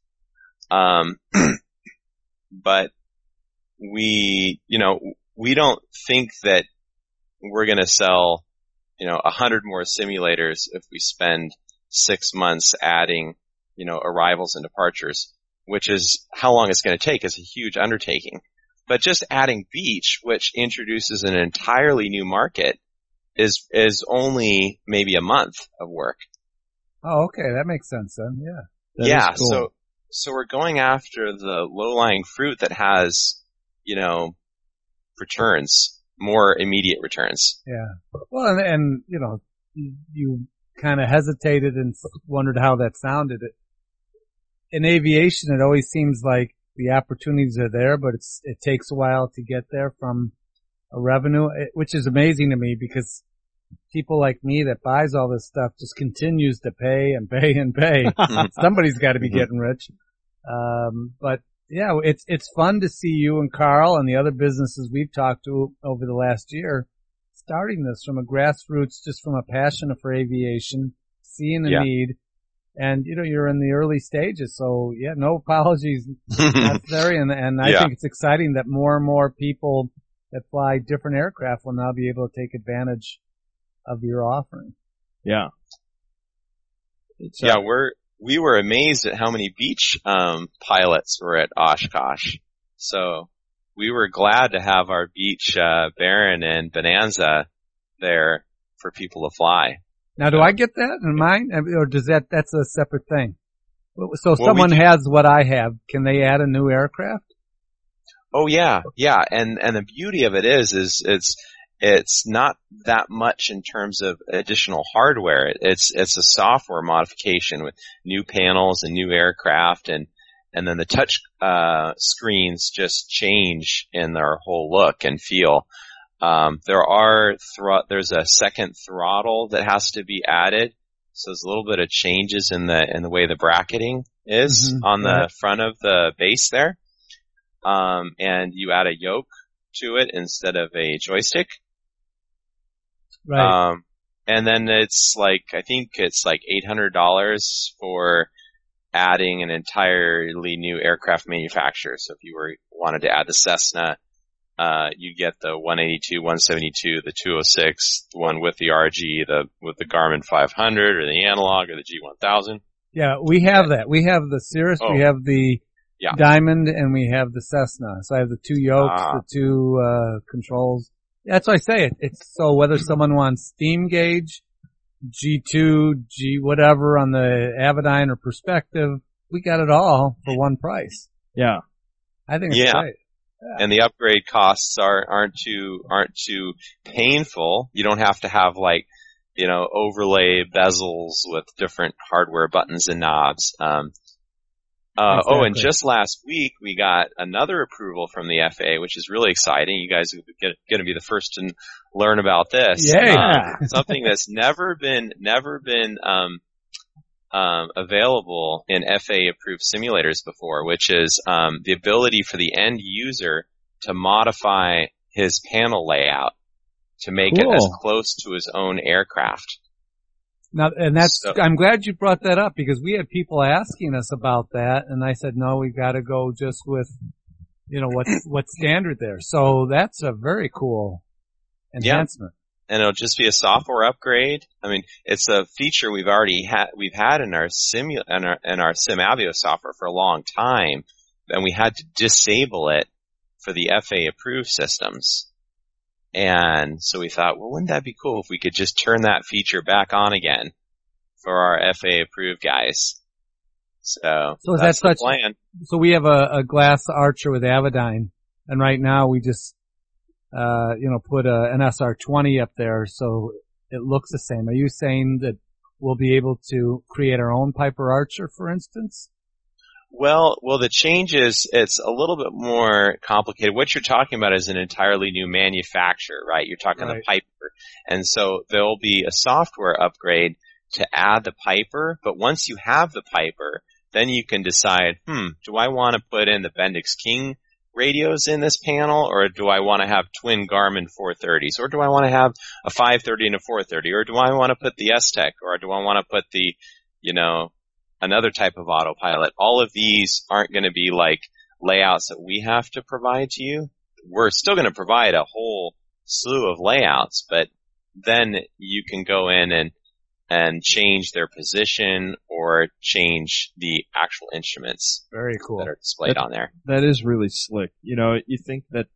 But we don't think that we're going to sell, 100 more simulators if we spend 6 months adding, arrivals and departures, which is how long it's going to take. It's a huge undertaking. But just adding beach, which introduces an entirely new market, is only maybe a month of work. Oh, okay. That makes sense then. Yeah. Yeah. Cool. So we're going after the low-lying fruit that has, returns, more immediate returns. Yeah. Well, and you kind of hesitated and wondered how that sounded. In aviation, it always seems like the opportunities are there, but it takes a while to get there from a revenue, which is amazing to me because people like me that buys all this stuff just continues to pay and pay and pay. Somebody's got to be getting rich. But yeah, it's fun to see you and Carl and the other businesses we've talked to over the last year starting this from a grassroots, just from a passion for aviation, seeing the need. And, you're in the early stages, so yeah, no apologies necessary. And I think it's exciting that more and more people that fly different aircraft will now be able to take advantage of your offering. Yeah. We were amazed at how many beach, pilots were at Oshkosh. So we were glad to have our beach, Baron and Bonanza there for people to fly. Now, do I get that in mine, or that's a separate thing? So someone has what I have. Can they add a new aircraft? Oh yeah. And the beauty of it is it's not that much in terms of additional hardware. It's a software modification with new panels and new aircraft, and then the touch screens just change in their whole look and feel. There's a second throttle that has to be added. So there's a little bit of changes in the way the bracketing is on the front of the base there. And you add a yoke to it instead of a joystick. Right. And then I think it's like $800 for adding an entirely new aircraft manufacturer. So if you wanted to add the Cessna, you get the 182, 172, the 206, the one with the RG, with the Garmin 500 or the analog or the G1000. Yeah, we have that. We have the Cirrus, we have the Diamond, and we have the Cessna. So I have the two yokes, the two controls. That's why I say it's so whether someone wants steam gauge, G2, G whatever on the Avidyne or Perspective, we got it all for one price. Yeah. I think it's great. Yeah. And the upgrade costs aren't too painful. You don't have to have overlay bezels with different hardware buttons and knobs. Exactly. Oh, and just last week we got another approval from the FAA, which is really exciting. You guys are going to be the first to learn about this. Yeah. Something that's never been available in FAA approved simulators before, which is the ability for the end user to modify his panel layout to make it as close to his own aircraft. Now, and I'm glad you brought that up because we had people asking us about that, and I said, no, we got to go just with, what's standard there. So that's a very cool enhancement. Yeah. And it'll just be a software upgrade. I mean, it's a feature we've had in our SimAvio software for a long time, and we had to disable it for the FAA approved systems. And so we thought, well, wouldn't that be cool if we could just turn that feature back on again for our FAA approved guys? So is that's that the plan. So we have a glass archer with Avidyne, and right now we just, put an SR20 up there so it looks the same. Are you saying that we'll be able to create our own Piper Archer, for instance? Well, the change is it's a little bit more complicated. What you're talking about is an entirely new manufacturer, right? You're talking the Piper. And so there'll be a software upgrade to add the Piper, but once you have the Piper, then you can decide, do I want to put in the Bendix King radios in this panel, or do I want to have twin Garmin 430s, or do I want to have a 530 and a 430, or do I want to put the S-Tech, or do I want to put the, another type of autopilot? All of these aren't going to be like layouts that we have to provide to you. We're still going to provide a whole slew of layouts, but then you can go in and change their position or change the actual instruments. Very cool. That are displayed on there. That is really slick. You think that,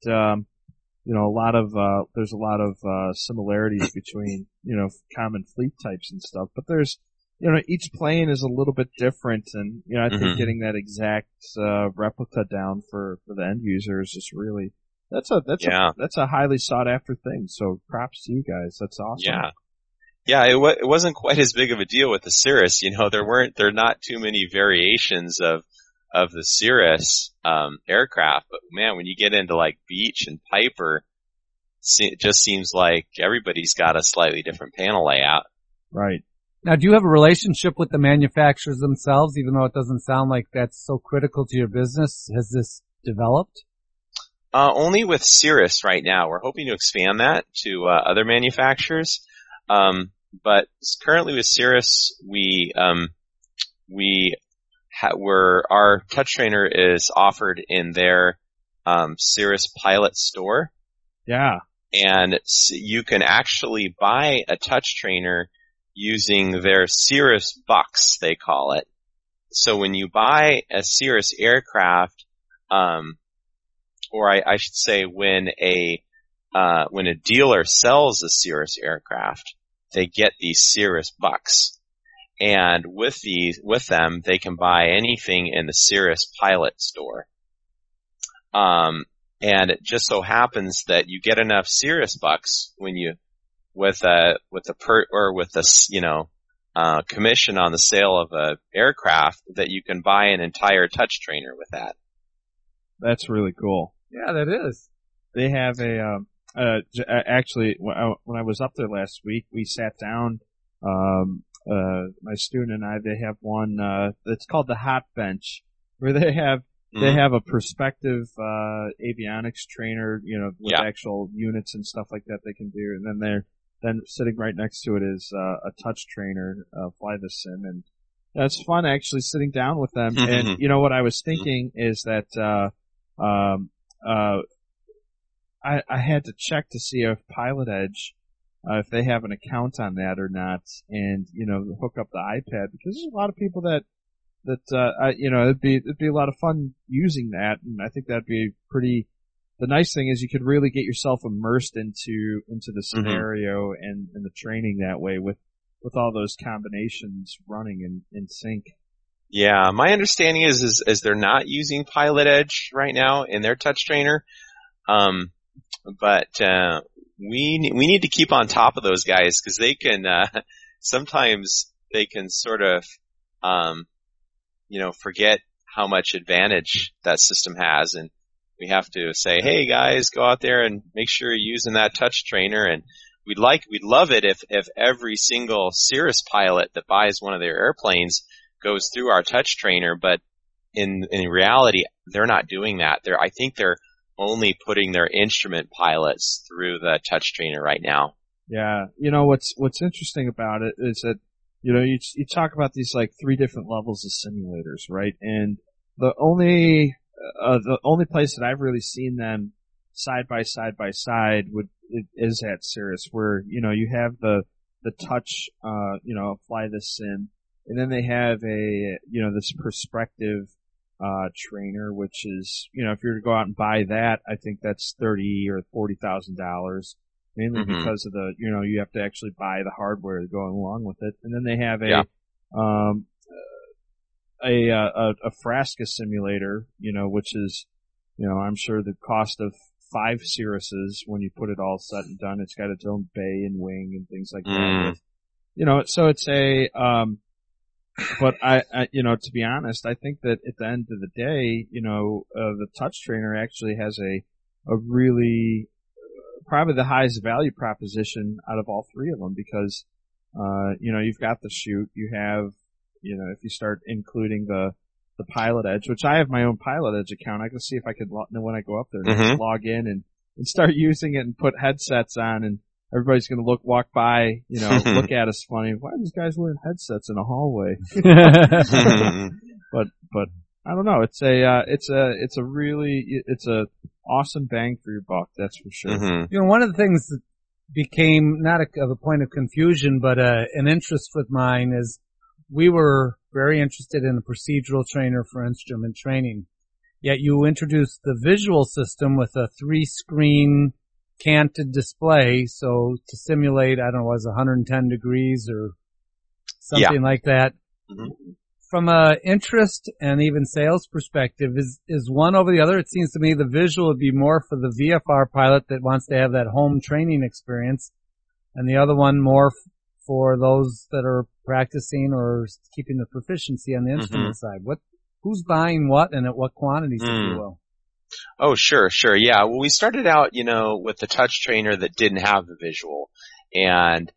there's a lot of similarities between, common fleet types and stuff, but there's, each plane is a little bit different, and, I think getting that exact, replica down for the end user is just really, that's a highly sought after thing. So props to you guys. That's awesome. Yeah, it wasn't quite as big of a deal with the Cirrus. There are not too many variations of the Cirrus, aircraft, but man, when you get into like Beech and Piper, it just seems like everybody's got a slightly different panel layout. Right. Now, do you have a relationship with the manufacturers themselves, even though it doesn't sound like that's so critical to your business? Has this developed? Only with Cirrus right now. We're hoping to expand that to other manufacturers. But currently with Cirrus, our touch trainer is offered in their Cirrus Pilot store. Yeah. And you can actually buy a touch trainer using their Cirrus Bucks, they call it. So when you buy a Cirrus aircraft, or I should say when a dealer sells a Cirrus aircraft, they get these Cirrus Bucks. And with them, they can buy anything in the Cirrus Pilot store. And it just so happens that you get enough Cirrus Bucks when you, with the commission on the sale of a aircraft, that you can buy an entire touch trainer with that. That's really cool. Yeah, that is. They have actually, when I was up there last week, we sat down, my student and I, they have one, it's called the Hot Bench, where they have a perspective, avionics trainer, with actual units and stuff like that they can do. And then sitting right next to it is, a touch trainer, Fly the Sim. And it's fun actually sitting down with them. And, what I was thinking is that, I had to check to see if Pilot Edge, if they have an account on that or not, and hook up the iPad, because there's a lot of people that it'd be a lot of fun using that, and I think that'd be pretty. The nice thing is you could really get yourself immersed into the scenario and the training that way with all those combinations running in sync. Yeah, my understanding is they're not using Pilot Edge right now in their touch trainer. But we need to keep on top of those guys, because they can sometimes they can sort of forget how much advantage that system has, and we have to say, hey guys, go out there and make sure you're using that touch trainer. And we'd love it if every single Cirrus pilot that buys one of their airplanes goes through our touch trainer, but in reality they're not doing that. I think they're only putting their instrument pilots through the touch trainer right now. Yeah. What's interesting about it is that, you talk about these like 3 different levels of simulators, right? And the only place that I've really seen them side by side is at Cirrus, where, you have the touch, Fly the Sim, and then they have this perspective, trainer, which is, if you were to go out and buy that, I think that's $30,000 or $40,000, mainly because of the, you have to actually buy the hardware going along with it. And then they have a Frasca simulator, which is, I'm sure the cost of 5 Cirruses when you put it all set and done. It's got its own bay and wing and things like that. So it's but to be honest, I think that at the end of the day, the touch trainer actually has a really, probably the highest value proposition out of all three of them because, you've got the shoot, you have, if you start including the Pilot Edge, which I have my own Pilot Edge account, I can see if I could, when I go up there, just log in and start using it and put headsets on, and everybody's going to walk by, look at us funny. Why are these guys wearing headsets in a hallway? But I don't know. It's a awesome bang for your buck. That's for sure. One of the things that became not of a point of confusion, but an interest with mine is we were very interested in a procedural trainer for instrument training. Yet you introduced the visual system with a 3-screen canted display, so to simulate, I don't know, was 110 degrees or something like that. From a interest and even sales perspective, is one over the other? It seems to me the visual would be more for the VFR pilot that wants to have that home training experience, and the other one more for those that are practicing or keeping the proficiency on the instrument side. Who's buying what and at what quantities, if you will? Oh, sure. Yeah. Well, we started out, with the touch trainer that didn't have the visual. And,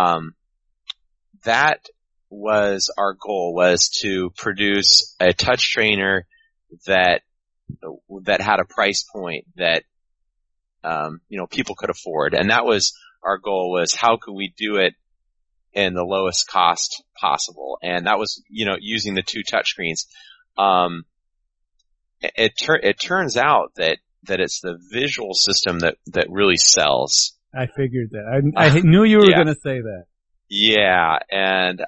that was our goal, was to produce a touch trainer that had a price point that, people could afford. And that was our goal, was how could we do it in the lowest cost possible. And that was, using the 2 touch screens. It turns out that it's the visual system that really sells. I figured that. I knew you were going to say that. Yeah, and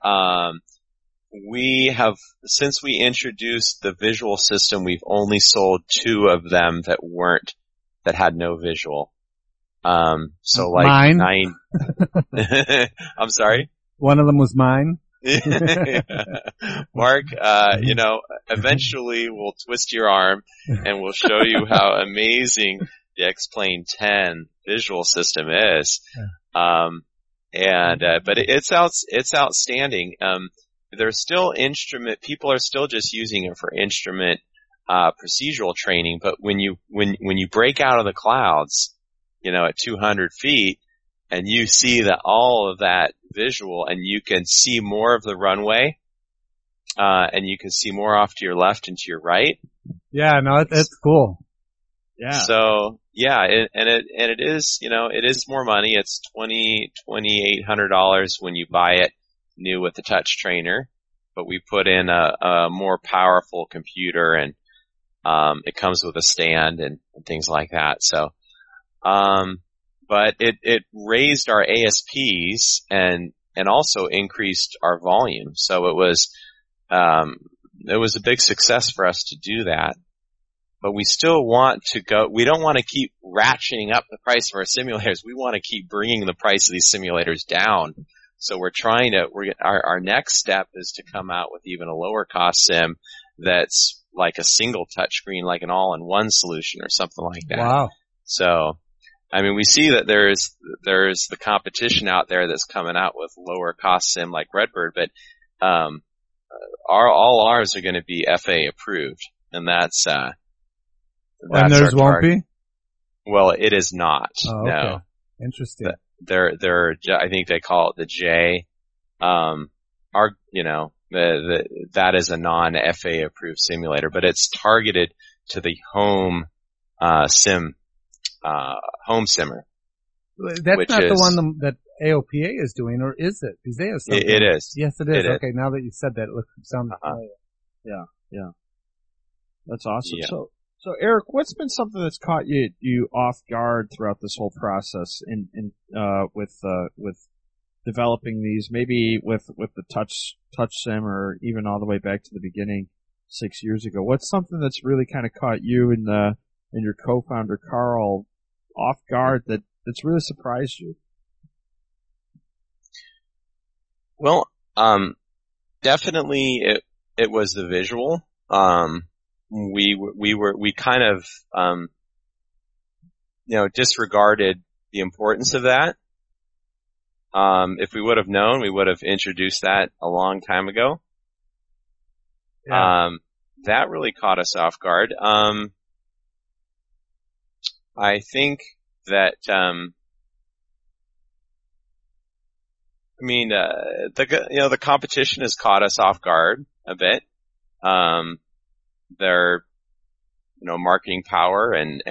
since we introduced the visual system, we've only sold 2 of them that had no visual. So like mine? 9. I'm sorry? One of them was mine. Mark, eventually we'll twist your arm and we'll show you how amazing the X-Plane 10 visual system is. But it's outstanding. There's still people are still just using it for instrument, procedural training, but when you break out of the clouds, at 200 feet, and you see that all of that visual, and you can see more of the runway, and you can see more off to your left and to your right. Yeah, no, that's cool. Yeah. So yeah, it is, it is more money. It's $2,800 when you buy it new with the touch trainer, but we put in a more powerful computer, and it comes with a stand and things like that. So, but it raised our ASPs and also increased our volume. So it was a big success for us to do that. But we still want to go, we don't want to keep ratcheting up the price of our simulators. We want to keep bringing the price of these simulators down. So our next step is to come out with even a lower cost sim that's like a single touchscreen, like an all-in-one solution or something like that. Wow. So, we see that there's the competition out there that's coming out with lower cost sim like Redbird, but, all ours are going to be FAA approved, and that's and theirs won't be? Well, it is not. Oh, okay. No. Interesting. They're, I think they call it the J. That is a non-FAA approved simulator, but it's targeted to the home simmer. That's not the one that AOPA is doing, or is it? Because they have something. It is. Yes, it is. Okay, now that you said that, it sounds familiar. Yeah. That's awesome. Yeah. So Eric, what's been something that's caught you off guard throughout this whole process with developing these, maybe with the touch sim, or even all the way back to the beginning, 6 years ago. What's something that's really kind of caught you and your co-founder Carl off guard that's really surprised you? Well, definitely it was the visual. We kind of, disregarded the importance of that. If we would have known, we would have introduced that a long time ago. Yeah. That really caught us off guard. I think that, the competition has caught us off guard a bit. Their, marketing power and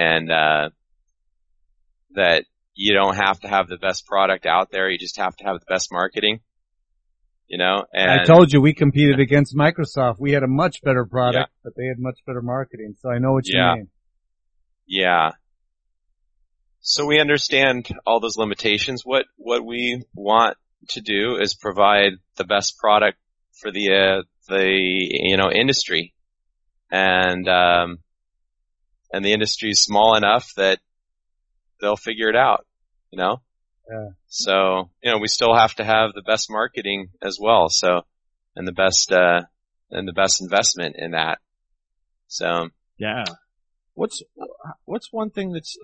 that you don't have to have the best product out there. You just have to have the best marketing, and I told you we competed against Microsoft. We had a much better product, but they had much better marketing. So I know what you mean. Yeah. So we understand all those limitations. What we want to do is provide the best product for the industry, and the industry is small enough that they'll figure it out, Yeah. So, we still have to have the best marketing as well. So, and the best investment in that. So. Yeah. What's one thing that's,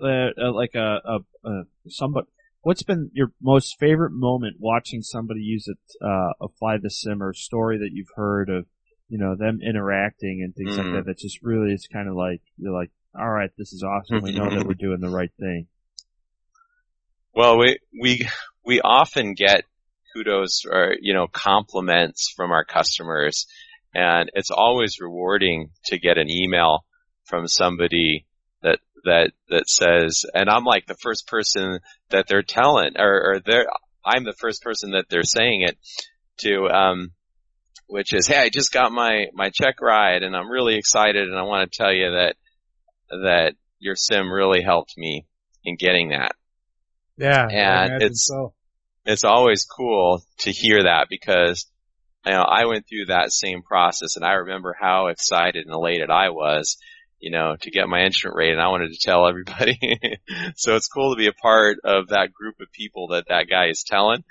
what's been your most favorite moment watching somebody use it, apply the sim, or story that you've heard of, them interacting and things like that? That just really is kind of like, you're like, all right, this is awesome. We know that we're doing the right thing. Well, we often get kudos or, compliments from our customers, and it's always rewarding to get an email from somebody that says, and I'm like the first person that they're telling, I'm the first person that they're saying it to, which is, hey, I just got my check ride and I'm really excited, and I want to tell you that your sim really helped me in getting that. Yeah. And it's always cool to hear that, because, I went through that same process, and I remember how excited and elated I was, to get my instrument rate, and I wanted to tell everybody. So it's cool to be a part of that group of people that guy is telling.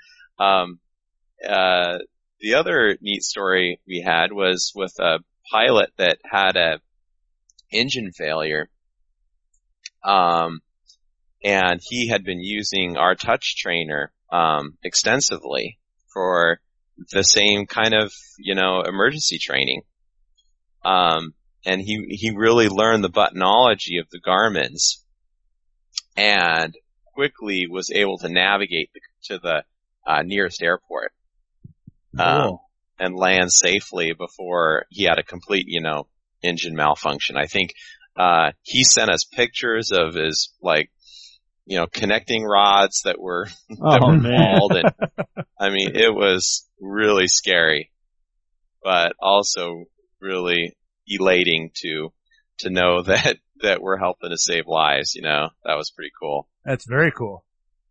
The other neat story we had was with a pilot that had a engine failure. And he had been using our touch trainer, extensively for the same kind of, emergency training. And he really learned the buttonology of the Garmin's, and quickly was able to navigate to the nearest airport, and land safely before he had a complete, engine malfunction. I think he sent us pictures of his, connecting rods that were bald, and I mean, it was really scary, but also really elating to know that we're helping to save lives. That was pretty cool. That's very cool.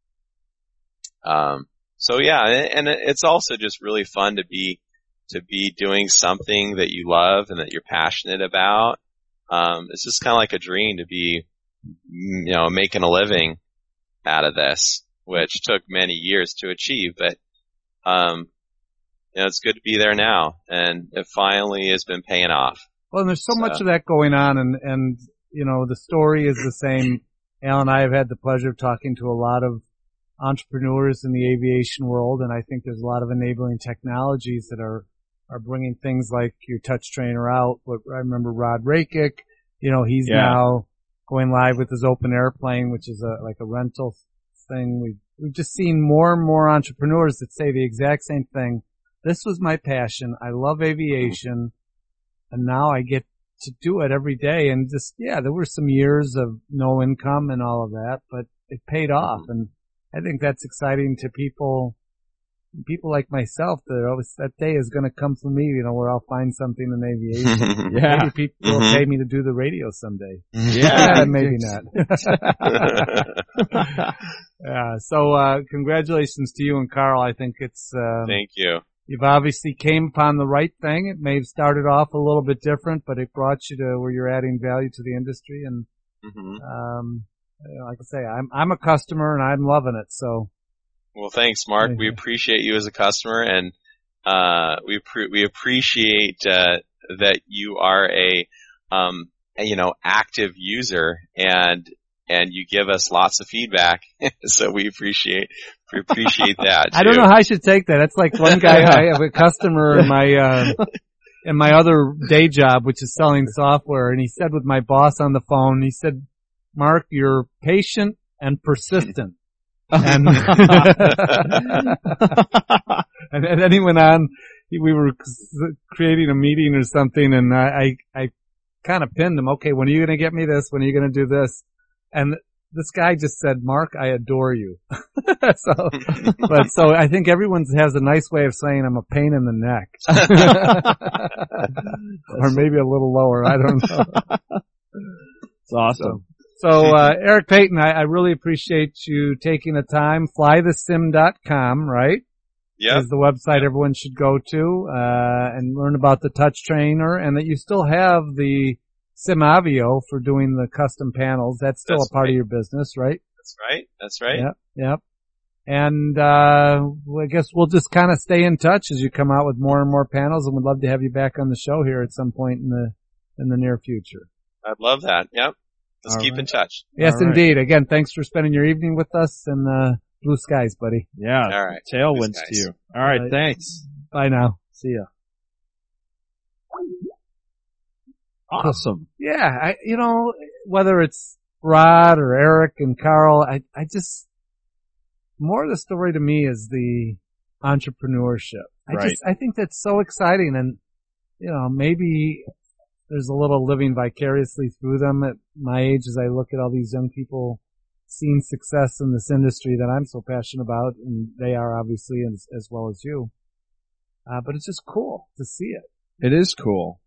So yeah, and it's also just really fun to be doing something that you love and that you're passionate about. It's just kind of like a dream to be, making a living out of this, which took many years to achieve, but, it's good to be there now, and it finally has been paying off. Well, and there's so much of that going on, and the story is the same. Al and I have had the pleasure of talking to a lot of entrepreneurs in the aviation world, and I think there's a lot of enabling technologies that are bringing things like your touch trainer out. But I remember Rod Rakic, he's now going live with his open airplane, which is like a rental thing. We've just seen more and more entrepreneurs that say the exact same thing. This was my passion. I love aviation, and now I get to do it every day. And just, there were some years of no income and all of that, but it paid off. And I think that's exciting to people like myself, that day is going to come for me, where I'll find something in aviation. Maybe people will pay me to do the radio someday. Yeah, maybe not. So, congratulations to you and Carl. I think it's, thank you. You've obviously came upon the right thing. It may have started off a little bit different, but it brought you to where you're adding value to the industry. And, like I say, I'm a customer and I'm loving it. So. Well, thanks, Mark. We appreciate you as a customer, and we appreciate that you are a active user, and you give us lots of feedback. So we appreciate that. I don't know how I should take that. It's like one guy, I have a customer in my other day job, which is selling software, and he said with my boss on the phone, he said, "Mark, you're patient and persistent." And, and then he went on, we were creating a meeting or something, and I kind of pinned him. Okay, when are you going to get me this? When are you going to do this? And this guy just said, "Mark, I adore you." So I think everyone has a nice way of saying I'm a pain in the neck. Or maybe a little lower. I don't know. It's awesome. So Eric Payton, I really appreciate you taking the time. Flythesim.com, right? Yeah. Is the website everyone should go to, and learn about the touch trainer, and that you still have the SimAvio for doing the custom panels. That's still a part of your business, right? That's right. Yep. And, I guess we'll just kind of stay in touch as you come out with more and more panels, and we'd love to have you back on the show here at some point in the near future. I'd love that. Yep. Let's keep in touch. Yes, indeed. Again, thanks for spending your evening with us, and blue skies, buddy. Yeah. All right. Tailwinds to you. All right. Thanks. Bye now. See ya. Awesome. Yeah. Whether it's Rod or Eric and Carl, I just, more of the story to me is the entrepreneurship. I think that's so exciting, and, maybe there's a little living vicariously through them at my age as I look at all these young people seeing success in this industry that I'm so passionate about, and they are obviously as well as you. But it's just cool to see it. It is cool.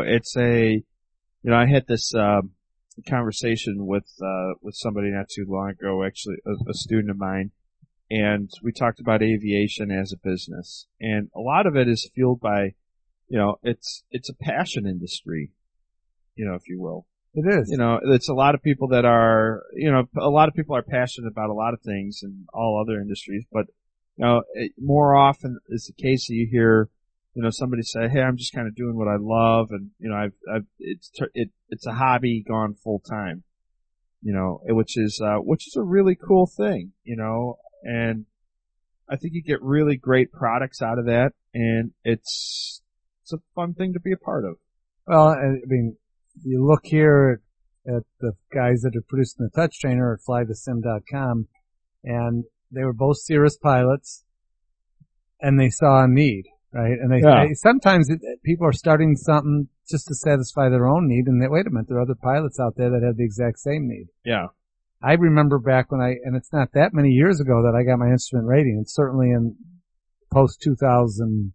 I had this conversation with somebody not too long ago, actually a student of mine, and we talked about aviation as a business, and a lot of it is fueled by, it's a passion industry, if you will. It is. It's a lot of people that are, a lot of people are passionate about a lot of things in all other industries, but, more often is the case that you hear, somebody say, "Hey, I'm just kind of doing what I love," and, it's a hobby gone full time, which is a really cool thing, and I think you get really great products out of that, and it's a fun thing to be a part of. Well, I mean, you look here at the guys that are producing the touch trainer at flythesim.com, and they were both Cirrus pilots, and they saw a need, right? And sometimes people are starting something just to satisfy their own need, and wait a minute, there are other pilots out there that have the exact same need. Yeah. I remember back and it's not that many years ago that I got my instrument rating, and certainly in post 2000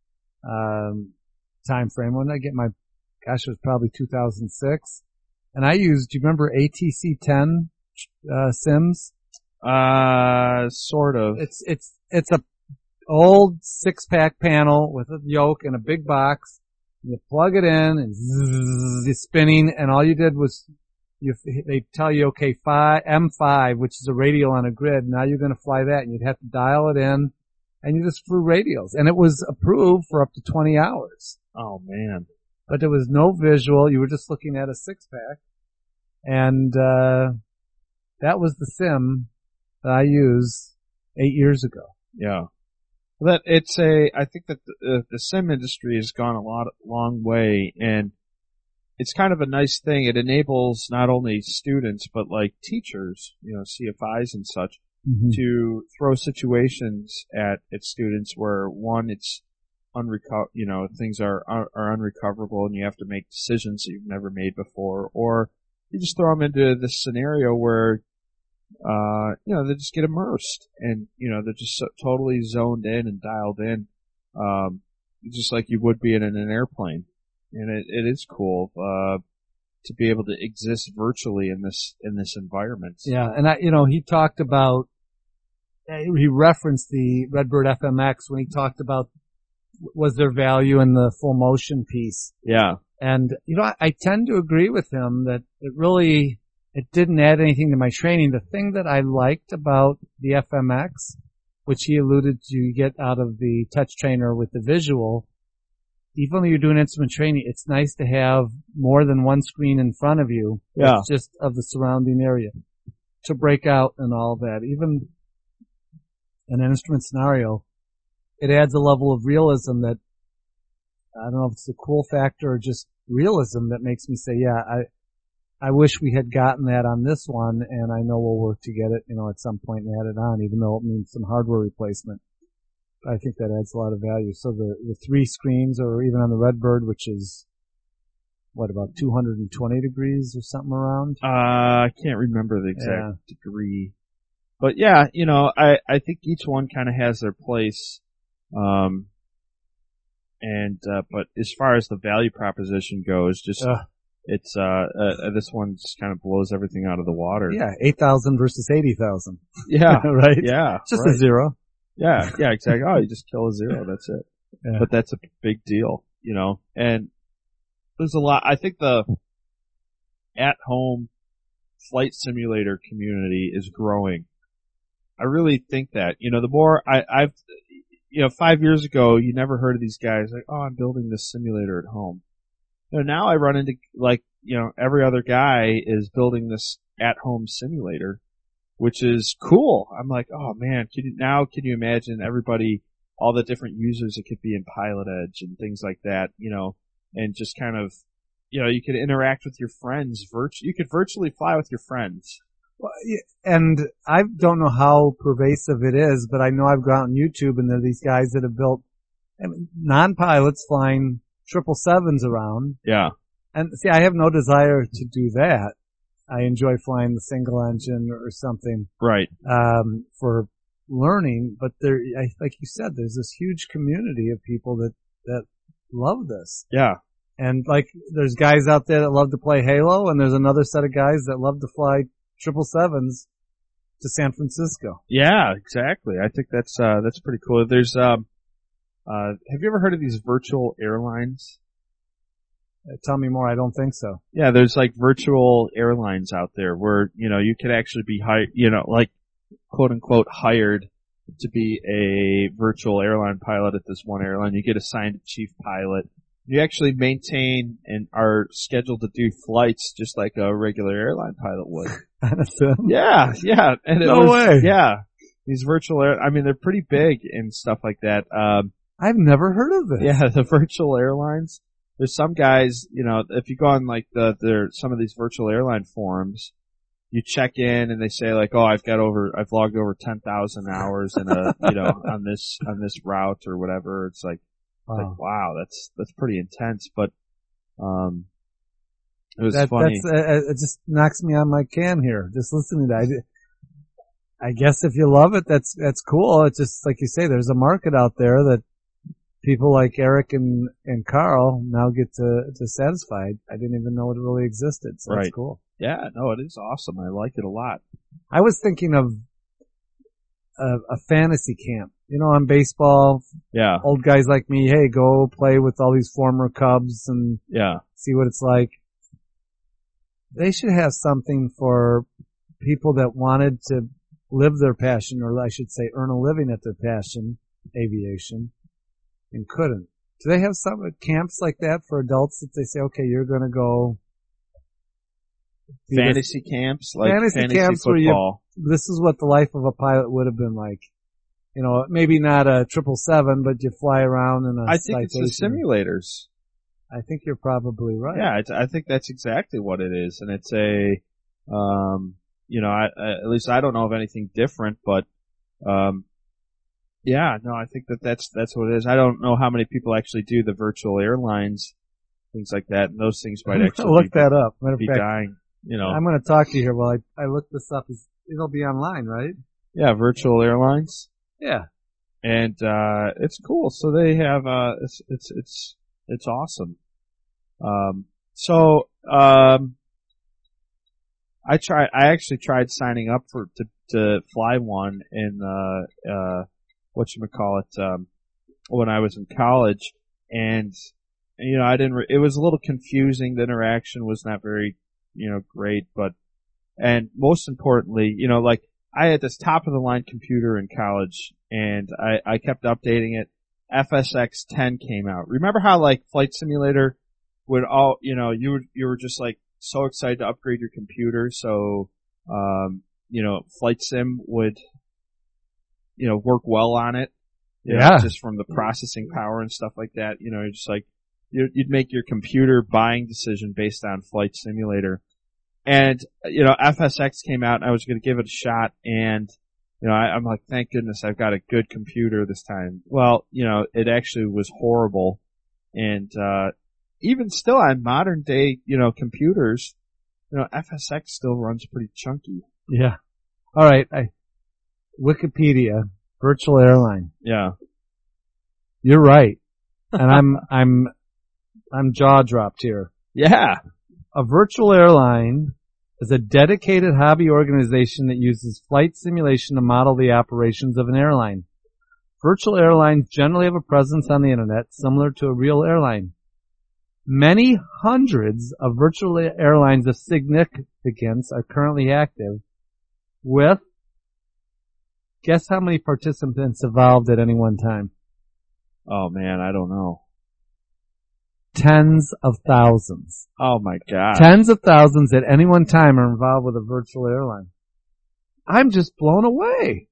time frame. When did I get my, it was probably 2006. And I used, do you remember ATC 10 Sims? Sort of. It's a old 6-pack panel with a yoke and a big box. You plug it in and zzz, it's spinning, and all you did was they tell you, okay, M5, which is a radial on a grid. Now you're going to fly that, and you'd have to dial it in, and you just flew radials. And it was approved for up to 20 hours. Oh, man. But there was no visual. You were just looking at a 6-pack. And that was the sim that I used 8 years ago. Yeah. I think that the sim industry has gone a long way, and it's kind of a nice thing. It enables not only students, but like teachers, CFIs and such, to throw situations at students where, one, it's things are unrecoverable and you have to make decisions that you've never made before, or you just throw them into this scenario where, they just get immersed and, they're just totally zoned in and dialed in, just like you would be in an airplane. And it is cool, to be able to exist virtually in this environment. Yeah. And he talked about, he referenced the Redbird FMX when he talked about was there value in the full motion piece? Yeah. And, I tend to agree with him that it didn't add anything to my training. The thing that I liked about the FMX, which he alluded to, you get out of the touch trainer with the visual, even though you're doing instrument training, it's nice to have more than one screen in front of you. Yeah. Just of the surrounding area to break out and all that. Even in an instrument scenario, it adds a level of realism that, I don't know if it's the cool factor or just realism that makes me say, yeah, I wish we had gotten that on this one, and I know we'll work to get it, at some point and add it on, even though it means some hardware replacement. I think that adds a lot of value. So the 3 screens, or even on the Redbird, which is, about 220 degrees or something around? I can't remember the exact degree. But yeah, I think each one kind of has their place. But as far as the value proposition goes, this one just kind of blows everything out of the water. Yeah, 8,000 versus 80,000. Yeah. Right? Yeah. Just a zero. Yeah, exactly. Oh, you just kill a zero, that's it. Yeah. But that's a big deal, and there's a lot, I think the at-home flight simulator community is growing. I really think that, the more I've 5 years ago, you never heard of these guys like, oh, I'm building this simulator at home. Now I run into, every other guy is building this at-home simulator, which is cool. I'm like, oh man, can you imagine everybody, all the different users it could be in Pilot Edge and things like that, and just kind of, you could interact with your friends you could virtually fly with your friends. And I don't know how pervasive it is, but I know I've gone on YouTube and there are these guys that have built non-pilots flying 777s around. Yeah. And see, I have no desire to do that. I enjoy flying the single engine or something. Right. For learning, but like you said, there's this huge community of people that love this. Yeah. And there's guys out there that love to play Halo, and there's another set of guys that love to fly 777s to San Francisco. Yeah, exactly. I think that's pretty cool. There's, have you ever heard of these virtual airlines? Tell me more. I don't think so. Yeah, there's virtual airlines out there where, you could actually be hired, quote unquote hired to be a virtual airline pilot at this one airline. You get assigned a chief pilot. You actually maintain and are scheduled to do flights just like a regular airline pilot would. Yeah. And no way. Yeah. These virtual they're pretty big and stuff like that. I've never heard of this. Yeah, the virtual airlines. There's some guys, if you go on some of these virtual airline forums, you check in and they say oh, I've logged over 10,000 hours in on this route or whatever. It's wow, that's pretty intense, but, it was funny. It just knocks me on my can here, just listening to that. I guess if you love it, that's cool. It's just, like you say, there's a market out there that people like Eric and Carl now get to satisfy. I didn't even know it really existed, so right. That's cool. Yeah, no, it is awesome. I like it a lot. I was thinking of a fantasy camp. On baseball, yeah, old guys like me, hey, go play with all these former Cubs and see what it's like. They should have something for people that wanted to live their passion, or I should say earn a living at their passion, aviation, and couldn't. Do they have some camps like that for adults that they say, okay, you're going to go fantasy camps, like fantasy camps football. Where this is what the life of a pilot would have been like. Maybe not a 777, but you fly around in a I think it's the simulators. I think you're probably right. Yeah, I think that's exactly what it is. And it's at least I don't know of anything different, but, yeah, no, I think that's what it is. I don't know how many people actually do the virtual airlines, things like that, and those things might actually look that up. Matter be of fact, dying, I'm going to talk to you here while I look this up. It'll be online, right? Yeah, virtual airlines. Yeah. And, it's cool. So they have, it's awesome. I actually tried signing up to fly one in, whatchamacallit, when I was in college, and I didn't. It was a little confusing. The interaction was not very, great, and most importantly, like I had this top of the line computer in college, and I kept updating it. FSX 10 came out. Remember how like Flight Simulator would all, you were just like so excited to upgrade your computer, so Flight Sim would, work well on it. Just from the processing power and stuff like that. You're just like, you'd make your computer buying decision based on Flight Simulator. And, FSX came out and I was going to give it a shot, and, I'm like, thank goodness I've got a good computer this time. Well, it actually was horrible. And, even still on modern day, computers, FSX still runs pretty chunky. Yeah. All right. Wikipedia, virtual airline. Yeah. You're right. And I'm jaw dropped here. Yeah. A virtual airline is a dedicated hobby organization that uses flight simulation to model the operations of an airline. Virtual airlines generally have a presence on the internet similar to a real airline. Many hundreds of virtual airlines of significance are currently active with, guess how many participants involved at any one time? Oh man, I don't know. Tens of thousands. Oh my God. Tens of thousands at any one time are involved with a virtual airline. I'm just blown away.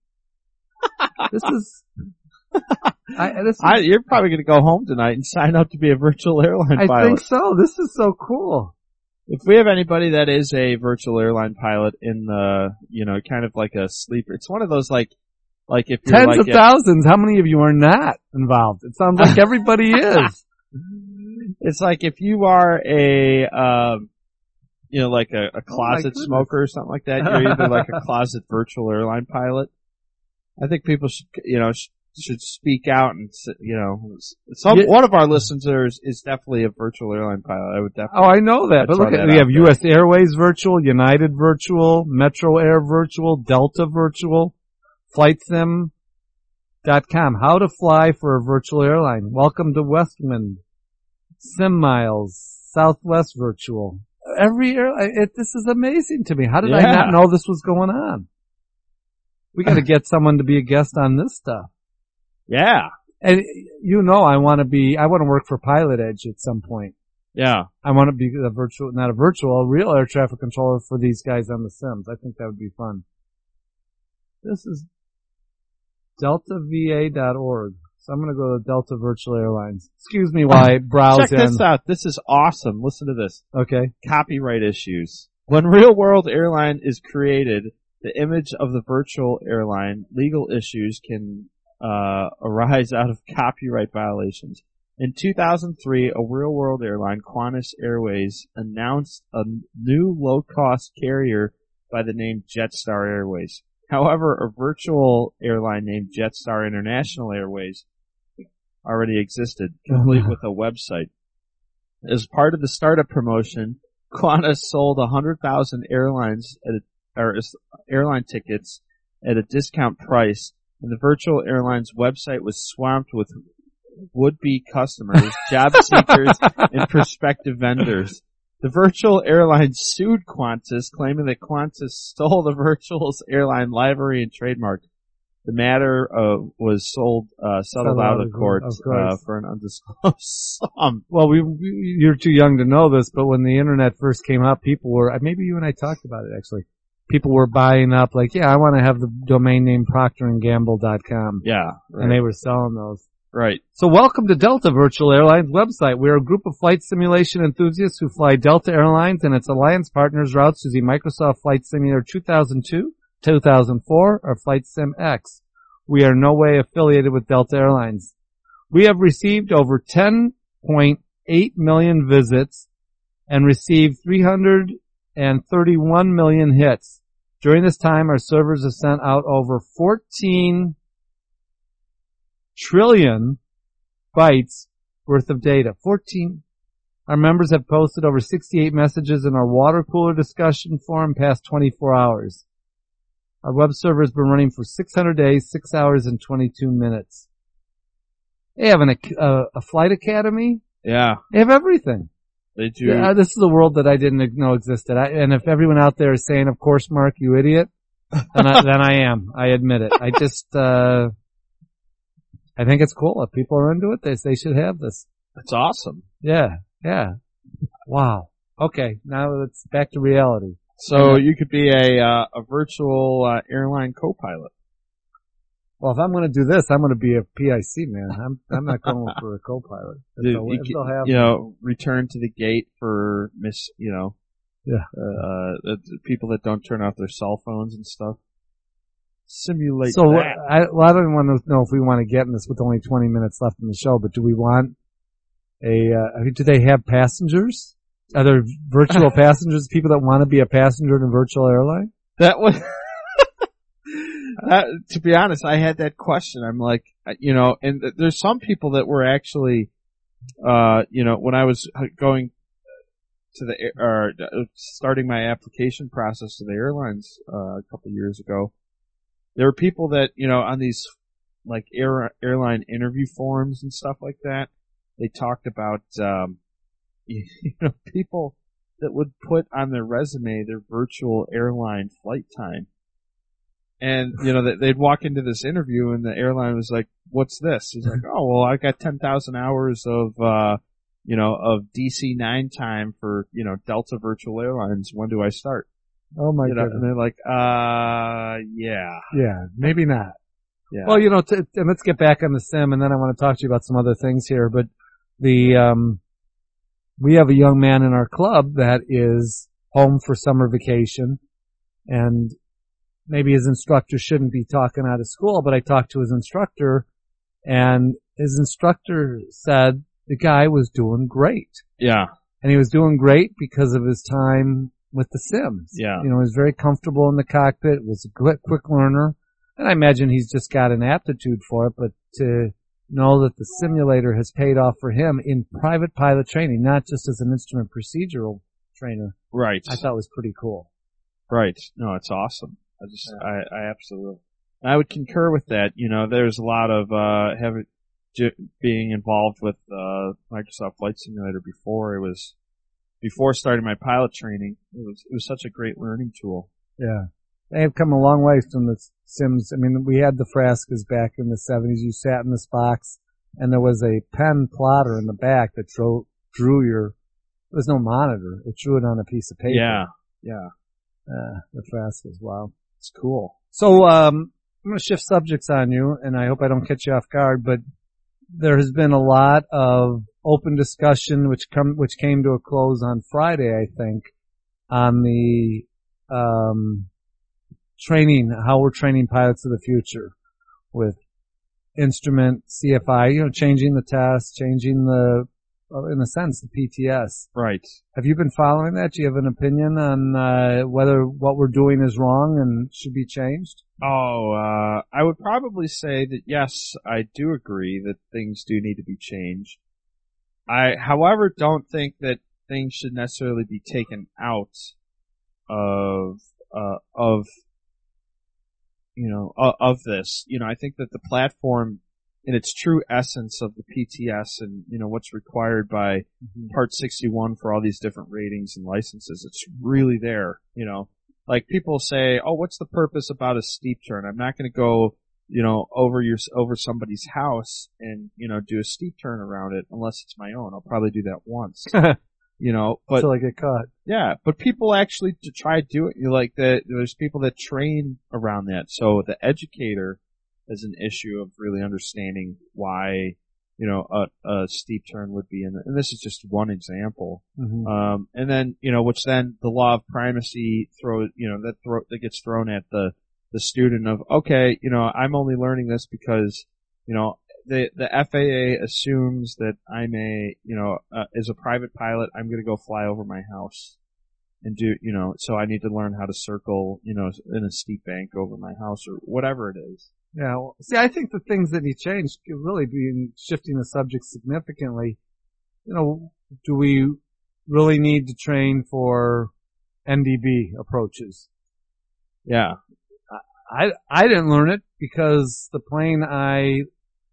You're probably going to go home tonight and sign up to be a virtual airline pilot. I think so. This is so cool. If we have anybody that is a virtual airline pilot in the, kind of like a sleeper, it's one of those like if you're tens of thousands, how many of you are not involved? It sounds like everybody is. It's like if you are like a closet smoker or something like that, you're either like a closet virtual airline pilot. I think people should speak out and, one of our listeners is definitely a virtual airline pilot. I would definitely. Oh, I know that. But look we have U.S. Airways virtual, United virtual, Metro Air virtual, Delta virtual, FlightSim.com. How to fly for a virtual airline. Welcome to Westwind. SimMiles, Southwest virtual. Every airline, this is amazing to me. How did I not know this was going on? We got to get someone to be a guest on this stuff. Yeah. And I want to work for Pilot Edge at some point. Yeah. I want to be a real air traffic controller for these guys on the Sims. I think that would be fun. This is deltava.org. So I'm going to go to Delta Virtual Airlines. Excuse me while I browse. Check this out. This is awesome. Listen to this. Okay. Copyright issues. When Real World Airline is created, the image of the virtual airline, legal issues can arise out of copyright violations. In 2003, a Real World Airline, Qantas Airways, announced a new low-cost carrier by the name Jetstar Airways. However, a virtual airline named Jetstar International Airways already existed, complete with a website. As part of the startup promotion, Qantas sold 100,000 airline tickets at a discount price, and the virtual airline's website was swamped with would-be customers, job seekers, and prospective vendors. The virtual airline sued Qantas, claiming that Qantas stole the virtual airline livery and trademark. The matter was settled out of court for an undisclosed sum. Well, you're too young to know this, but when the internet first came up, people were, maybe you and I talked about it actually, people were buying up like, I want to have the domain name procterandgamble.com. Yeah. Right. And they were selling those. Right. So welcome to Delta Virtual Airlines website. We're a group of flight simulation enthusiasts who fly Delta Airlines and its alliance partners routes using Microsoft Flight Simulator 2002, 2004, or Flight Sim X. We are in no way affiliated with Delta Airlines. We have received over 10.8 million visits and received 331 million hits. During this time, our servers have sent out over 14 trillion bytes worth of data. 14. Our members have posted over 68 messages in our water cooler discussion forum past 24 hours. Our web server has been running for 600 days, 6 hours, and 22 minutes. They have a flight academy. Yeah, They have everything. they do. Yeah, this is a world that I didn't know existed. And if everyone out there is saying, of course, Mark, you idiot, then I am. I admit it. I just, I think it's cool. If people are into it, they should have this. It's awesome. Yeah. Wow. Okay, now it's back to reality. So you could be a virtual airline co-pilot. Well, if I'm going to do this, I'm going to be a PIC man. I'm not going for a co-pilot. Return to the gate for people that don't turn off their cell phones and stuff. Simulate So that. I don't want to know if we want to get in this with only 20 minutes left in the show, but do we want do they have passengers? Are there virtual passengers, people that want to be a passenger in a virtual airline? That was, to be honest, I had that question. I'm like, and there's some people that were actually, when I was going to starting my application process to the airlines, a couple of years ago, there were people that, on these, like, airline interview forums and stuff like that, they talked about, people that would put on their resume their virtual airline flight time. And, they'd walk into this interview and the airline was like, what's this? He's like, oh, well, I got 10,000 hours of DC-9 time for, Delta Virtual Airlines. When do I start? Oh my goodness. And they're like, yeah. Yeah, maybe not. Yeah. Well, and let's get back on the sim, and then I want to talk to you about some other things here. But we have a young man in our club that is home for summer vacation, and maybe his instructor shouldn't be talking out of school, but I talked to his instructor, and his instructor said the guy was doing great. Yeah. And he was doing great because of his time with the Sims. Yeah. He was very comfortable in the cockpit, was a quick learner, and I imagine he's just got an aptitude for it, but to know that the simulator has paid off for him in private pilot training, not just as an instrument procedural trainer. Right. I thought was pretty cool. Right. No, it's awesome. I absolutely, I would concur with that. There's a lot of, being involved with, Microsoft Flight Simulator before starting my pilot training. It was such a great learning tool. Yeah. They have come a long way from the Sims. I mean, we had the Frascas back in the 70s. You sat in this box and there was a pen plotter in the back that drew there was no monitor. It drew it on a piece of paper. Yeah. The Frascas. Wow. It's cool. So, I'm going to shift subjects on you, and I hope I don't catch you off guard, but there has been a lot of open discussion which came to a close on Friday, I think, on the, how we're training pilots of the future with instrument, CFI, changing the test, changing in a sense, the PTS. Right. Have you been following that? Do you have an opinion on whether what we're doing is wrong and should be changed? Oh, I would probably say that yes, I do agree that things do need to be changed. I, however, don't think that things should necessarily be taken out of this. I think that the platform, in its true essence of the PTS and, what's required by Part 61 for all these different ratings and licenses, it's really there, Like people say, oh, what's the purpose about a steep turn? I'm not going to go, over somebody's house and, do a steep turn around it unless it's my own. I'll probably do that once. But until I get caught. Yeah, but people actually to try to do it. There's people that train around that. So the educator is an issue of really understanding why, a steep turn would be and this is just one example. Mm-hmm. And then, which then the law of primacy that gets thrown at the student of, okay, I'm only learning this because, the FAA assumes that I'm as a private pilot, I'm going to go fly over my house and do, so I need to learn how to circle, in a steep bank over my house or whatever it is. Yeah. Well, see, I think the things that he changed could really be shifting the subject significantly. Do we really need to train for NDB approaches? Yeah. I didn't learn it because the plane I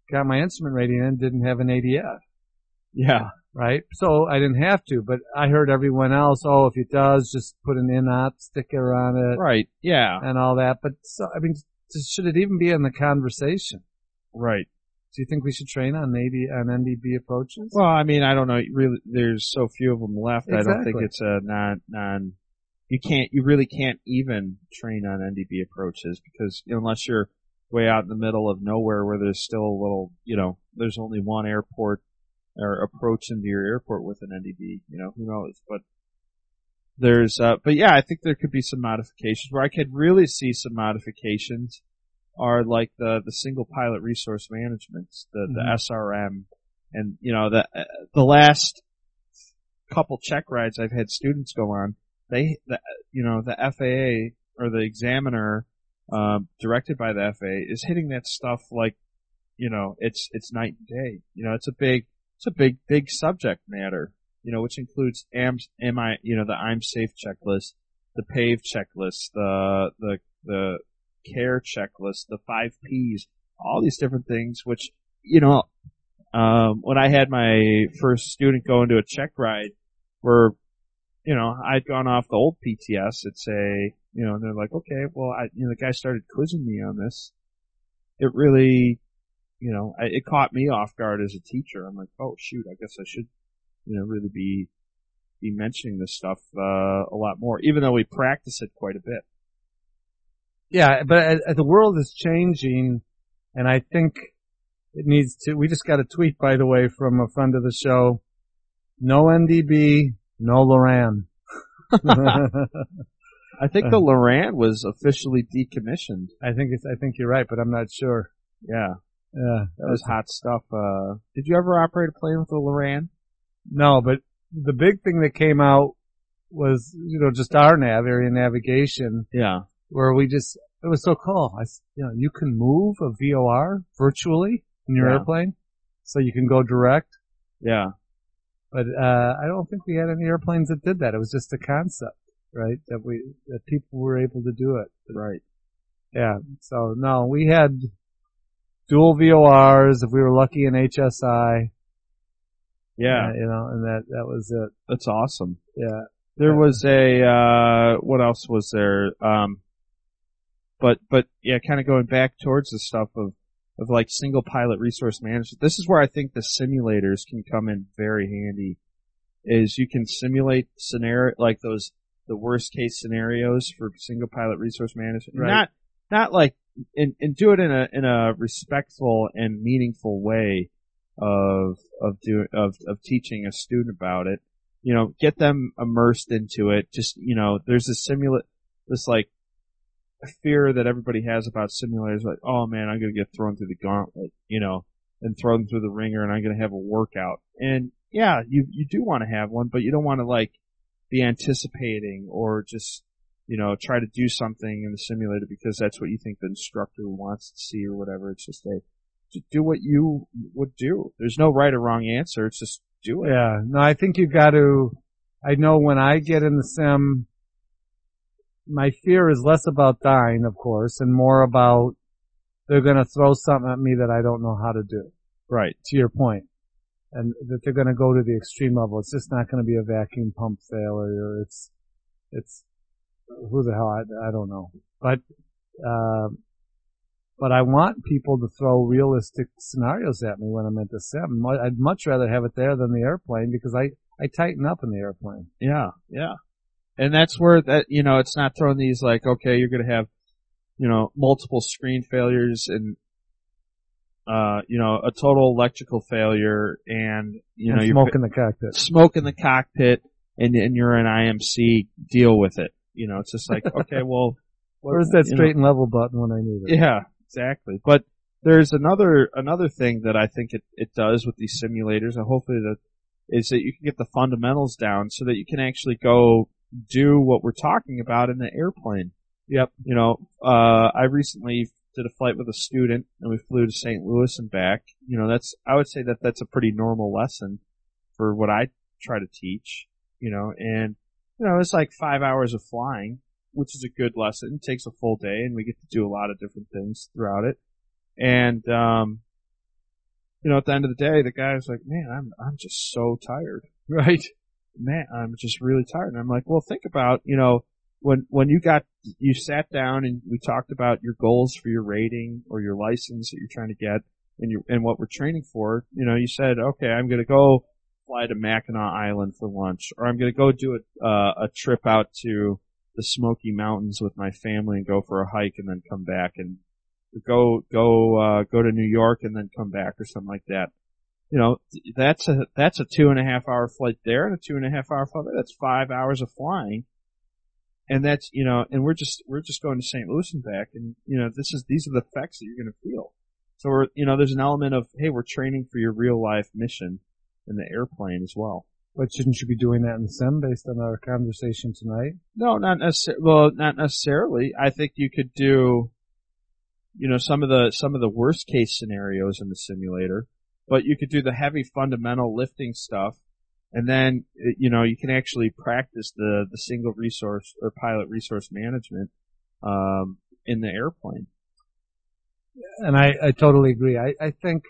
got my instrument rating in didn't have an ADF, Yeah. right? So I didn't have to, but I heard everyone else, oh, if it does, just put an INOP sticker on it Right. Yeah. and all that. But so, I mean, should it even be in the conversation? Right. Do you think we should train on NDB approaches? Well, I mean, I don't know. Really, there's so few of them left. I don't think Exactly. it's a non. You really can't even train on NDB approaches because unless you're way out in the middle of nowhere where there's still a little, there's only one airport or approach into your airport with an NDB. Who knows? But but yeah, I think there could be some modifications. Where I could really see some modifications are like the single pilot resource management, the SRM, and the last couple check rides I've had students go on, the FAA or the examiner directed by the FAA is hitting that stuff like it's night and day. It's a big subject matter, which includes the I'm safe checklist, the PAVE checklist, the care checklist, the 5 Ps, all these different things, which, when I had my first student go into a check ride where, I'd gone off the old PTS, it'd say, and they're like, okay, well, the guy started quizzing me on this. It really, it caught me off guard as a teacher. I'm like, oh shoot, I guess I should, really be mentioning this stuff, a lot more, even though we practice it quite a bit. Yeah, but the world is changing, and I think it needs to. We just got a tweet, by the way, from a friend of the show. No NDB, no Loran. I think the Loran was officially decommissioned. I think you're right, but I'm not sure. Yeah. Yeah, That was hot stuff. Did you ever operate a plane with a Loran? no, but the big thing that came out was just our area navigation. Yeah. Where it was so cool. You can move a VOR virtually in your Yeah. airplane, so you can go direct. Yeah. But I don't think we had any airplanes that did that. It was just a concept, right? That people were able to do it. Right. Yeah. So no, we had dual VORs if we were lucky in HSI. Yeah. And that was it. That's awesome. Yeah. There was what else was there? But yeah, kind of going back towards the stuff of like single pilot resource management. This is where I think the simulators can come in very handy. Is you can simulate like the worst case scenarios for single pilot resource management. Right. Not like, and do it in a respectful and meaningful way of teaching a student about it. Get them immersed into it. Just, there's this like fear that everybody has about simulators, like, oh man, I'm gonna get thrown through the gauntlet, and thrown through the ringer and I'm gonna have a workout. And yeah, you do want to have one, but you don't want to like be anticipating or just, try to do something in the simulator because that's what you think the instructor wants to see or whatever. It's just do what you would do. There's no right or wrong answer. It's just do it. Yeah. No, I think you've got to. I know when I get in the sim, my fear is less about dying, of course, and more about they're going to throw something at me that I don't know how to do. Right. To your point. And that they're going to go to the extreme level. It's just not going to be a vacuum pump failure. It's who the hell, I don't know. But I want people to throw realistic scenarios at me when I'm at the sim. I'd much rather have it there than the airplane because I tighten up in the airplane. Yeah, yeah. And that's where it's not throwing these like, okay, you're gonna have, multiple screen failures and, a total electrical failure and, and smoke in the cockpit. Smoke in the cockpit and you're an IMC, deal with it. It's just like, okay, well. Where's that straight and level button when I need it? Yeah, exactly. But there's another thing that I think it does with these simulators, and hopefully is that you can get the fundamentals down so that you can actually go do what we're talking about in the airplane. Yep. I recently did a flight with a student and we flew to St. Louis and back. I would say that's a pretty normal lesson for what I try to teach, and, it's like 5 hours of flying, which is a good lesson. It takes a full day and we get to do a lot of different things throughout it. And, at the end of the day, the guy's like, man, I'm just so tired. Right. Man, I'm just really tired. And I'm like, well, think about, when you sat down and we talked about your goals for your rating or your license that you're trying to get and what we're training for, you said, okay, I'm going to go fly to Mackinac Island for lunch, or I'm going to go do a trip out to the Smoky Mountains with my family and go for a hike and then come back, and go to New York and then come back or something like that. That's a 2.5 hour flight there and a 2.5 hour flight. That's 5 hours of flying. And that's, and we're just going to St. Louis and back, and, these are the effects that you're going to feel. So there's an element of, hey, we're training for your real life mission in the airplane as well. But shouldn't you be doing that in the sim based on our conversation tonight? No, not necessarily. Well, not necessarily. I think you could do, some of the worst case scenarios in the simulator, but you could do the heavy fundamental lifting stuff. And then, you can actually practice the single resource or pilot resource management, in the airplane. And I totally agree. I think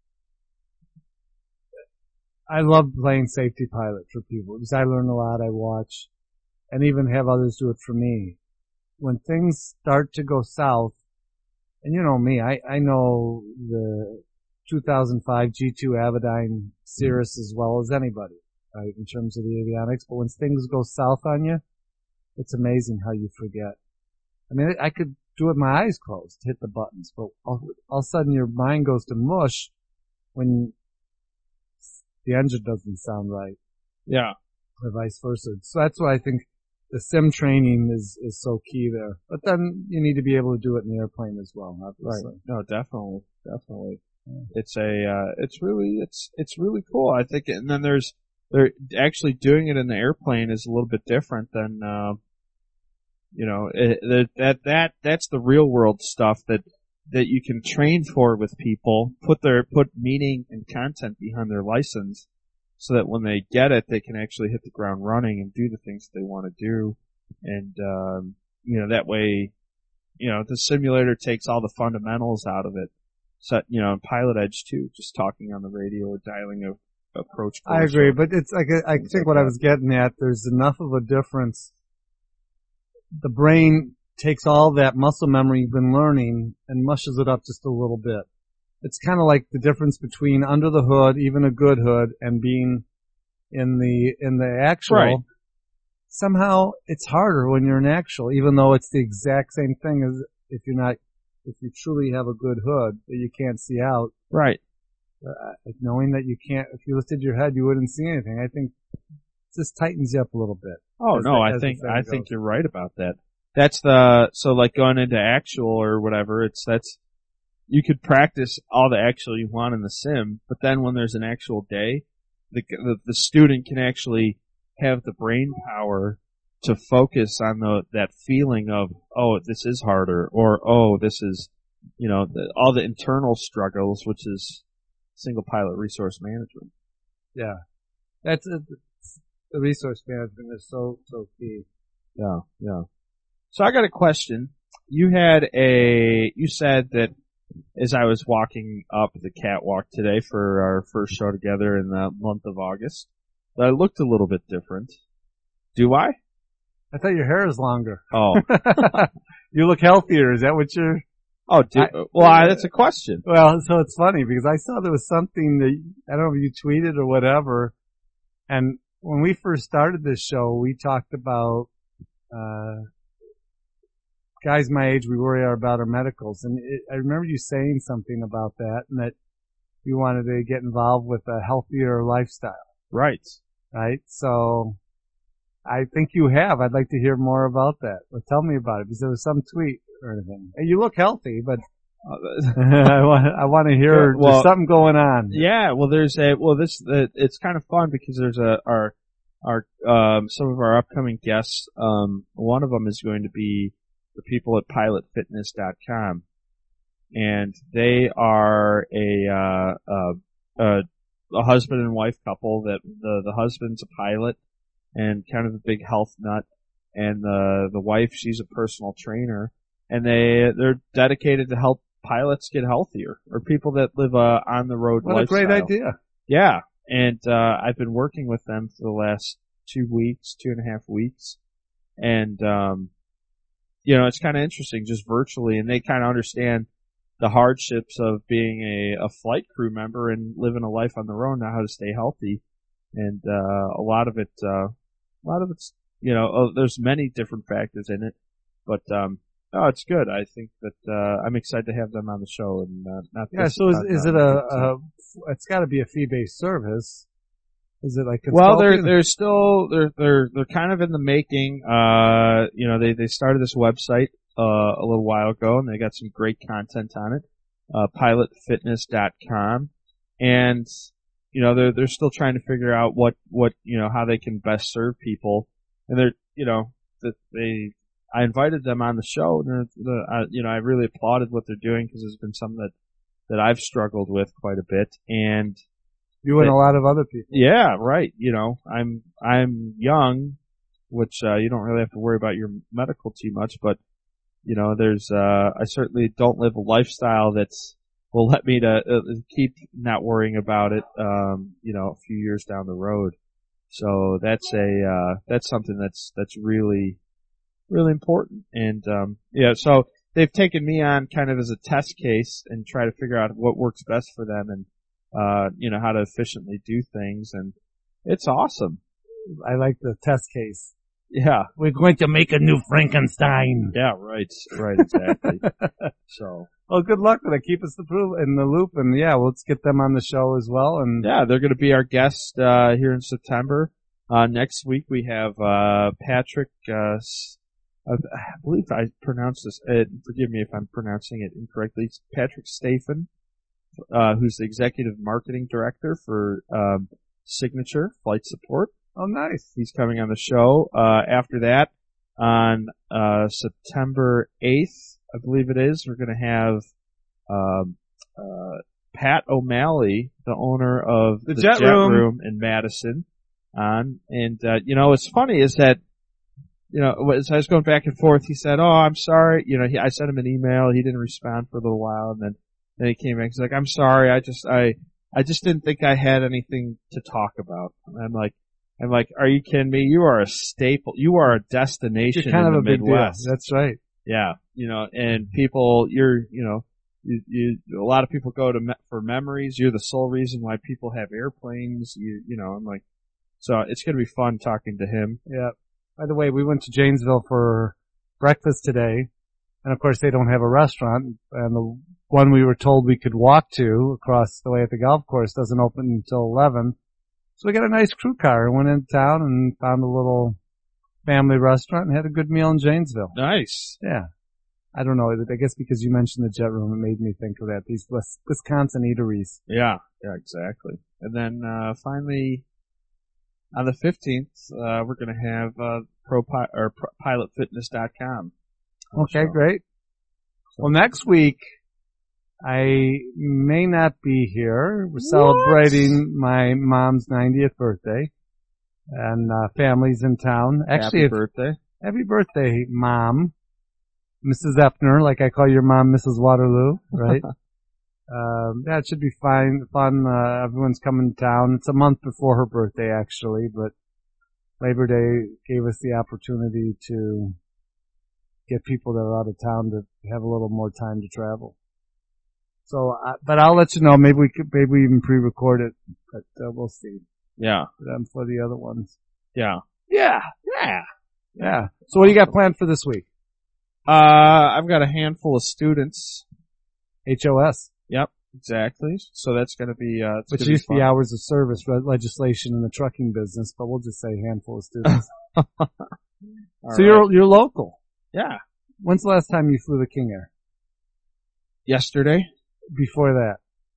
I love playing safety pilot for people because I learn a lot, I watch, and even have others do it for me. When things start to go south, and you know me, I know the 2005 G2 Avidyne Cirrus as well as anybody, right, in terms of the avionics, but when things go south on you, it's amazing how you forget. I mean, I could do it with my eyes closed, hit the buttons, but all of a sudden your mind goes to mush when the engine doesn't sound right. Yeah. Or vice versa. So that's why I think the sim training is so key there. But then you need to be able to do it in the airplane as well, obviously. Right. No, definitely. Yeah. It's really cool. I think, and then they're actually doing it in the airplane is a little bit different than, that's the real world stuff that you can train for with people, put meaning and content behind their license so that when they get it, they can actually hit the ground running and do the things that they want to do. And, that way, the simulator takes all the fundamentals out of it. So, Pilot Edge too, just talking on the radio or dialing a approach course. I agree, but it's like, I think what I was getting at, there's enough of a difference. The brain takes all that muscle memory you've been learning and mushes it up just a little bit. It's kind of like the difference between under the hood, even a good hood, and being in the actual. Right. Somehow it's harder when you're in actual, even though it's the exact same thing as if you truly have a good hood that you can't see out. Right. Knowing that you can't, if you lifted your head, you wouldn't see anything. I think it just tightens you up a little bit. Oh no, I think you're right about that. That's so like going into actual or whatever, you could practice all the actual you want in the sim, but then when there's an actual day, the student can actually have the brain power to focus on that feeling of, oh, this is harder, or, oh, this is, all the internal struggles, which is single pilot resource management. Yeah. That's the resource management is so key. Yeah, yeah. So I got a question. You said that as I was walking up the catwalk today for our first show together in the month of August, that I looked a little bit different. Do I? I thought your hair is longer. Oh. You look healthier. Is that what you're... Oh, that's a question. Well, so it's funny because I saw there was something that, I don't know if you tweeted or whatever, and when we first started this show, we talked about, guys my age, we worry about our medicals. And I remember you saying something about that and that you wanted to get involved with a healthier lifestyle. Right. Right? So I think you have. I'd like to hear more about that. Well, tell me about it because there was some tweet or anything. Hey, you look healthy, but I want to hear there's something going on. Yeah, well it's kind of fun because there's some of our upcoming guests, one of them is going to be the people at pilotfitness.com, and they are a husband and wife couple that the husband's a pilot and kind of a big health nut, and the wife, she's a personal trainer, and they're dedicated to pilots get healthier, or people that live on the road What lifestyle. a great idea. Yeah, and I've been working with them for the last 2.5 weeks, and it's kind of interesting, just virtually, and they kind of understand the hardships of being a flight crew member and living a life on their own, now how to stay healthy, and a lot of it's there's many different factors in it, but it's good. I think that I'm excited to have them on the show, and not. Yeah. So is it it's got to be a fee-based service. Is it like well, consulting? they're still they're kind of in the making. They started this website a little while ago, and they got some great content on it. Pilotfitness.com, and they're still trying to figure out what how they can best serve people, and I invited them on the show, and I really applauded what they're doing, because it's been something that I've struggled with quite a bit, and you and a lot of other people. Yeah, right. I'm young, which you don't really have to worry about your medical too much, but I certainly don't live a lifestyle will let me to keep not worrying about it a few years down the road. So that's something that's really really important. And so they've taken me on kind of as a test case and try to figure out what works best for them, and how to efficiently do things, and it's awesome. I like the test case. Yeah. We're going to make a new Frankenstein. Yeah, right, exactly. So. Well, good luck with it. Keep us in the loop, and let's get them on the show as well. And yeah, they're going to be our guest here in September. Next week we have Patrick. I believe I pronounced this. Forgive me if I'm pronouncing it incorrectly. It's Patrick Stephen, who's the executive marketing director for Signature Flight Support. Oh, nice. He's coming on the show. After that, on September 8th, I believe it is, we're going to have Pat O'Malley, the owner of the Jet Room in Madison, on. And what's funny is that as I was going back and forth, he said, "Oh, I'm sorry." I sent him an email. He didn't respond for a little while, and then he came back. He's like, "I'm sorry. I just didn't think I had anything to talk about." And I'm like, "Are you kidding me? You are a staple. You are a destination You're kind in of the a big Midwest." deal. That's right. Yeah, and people, a lot of people go for memories. You're the sole reason why people have airplanes. I'm like, so it's going to be fun talking to him. Yeah. By the way, we went to Janesville for breakfast today, and of course they don't have a restaurant, and the one we were told we could walk to across the way at the golf course doesn't open until 11. So we got a nice crew car and went into town and found a little family restaurant and had a good meal in Janesville. Nice. Yeah. I don't know. I guess because you mentioned the Jet Room, it made me think of that. These Wisconsin eateries. Yeah, exactly. And then finally, on the 15th, we're going to have pilotfitness.com. Okay, great. Well, next week, I may not be here. We're celebrating my mom's 90th birthday, and family's in town. Actually, happy birthday. Happy birthday, Mom. Mrs. Epner, like I call your mom, Mrs. Waterloo, right? It should be fun. Everyone's coming to town. It's a month before her birthday, actually, but Labor Day gave us the opportunity to get people that are out of town to have a little more time to travel. So, but I'll let you know. Maybe we even pre-record it, but we'll see. Yeah. For the other ones. Yeah. So what do you got planned for this week? I've got a handful of students. HOS. Yep, exactly. So that's going to be, which used to be hours of service legislation in the trucking business, but we'll just say a handful of students. So right. You're local. Yeah. When's the last time you flew the King Air? Yesterday. Before that?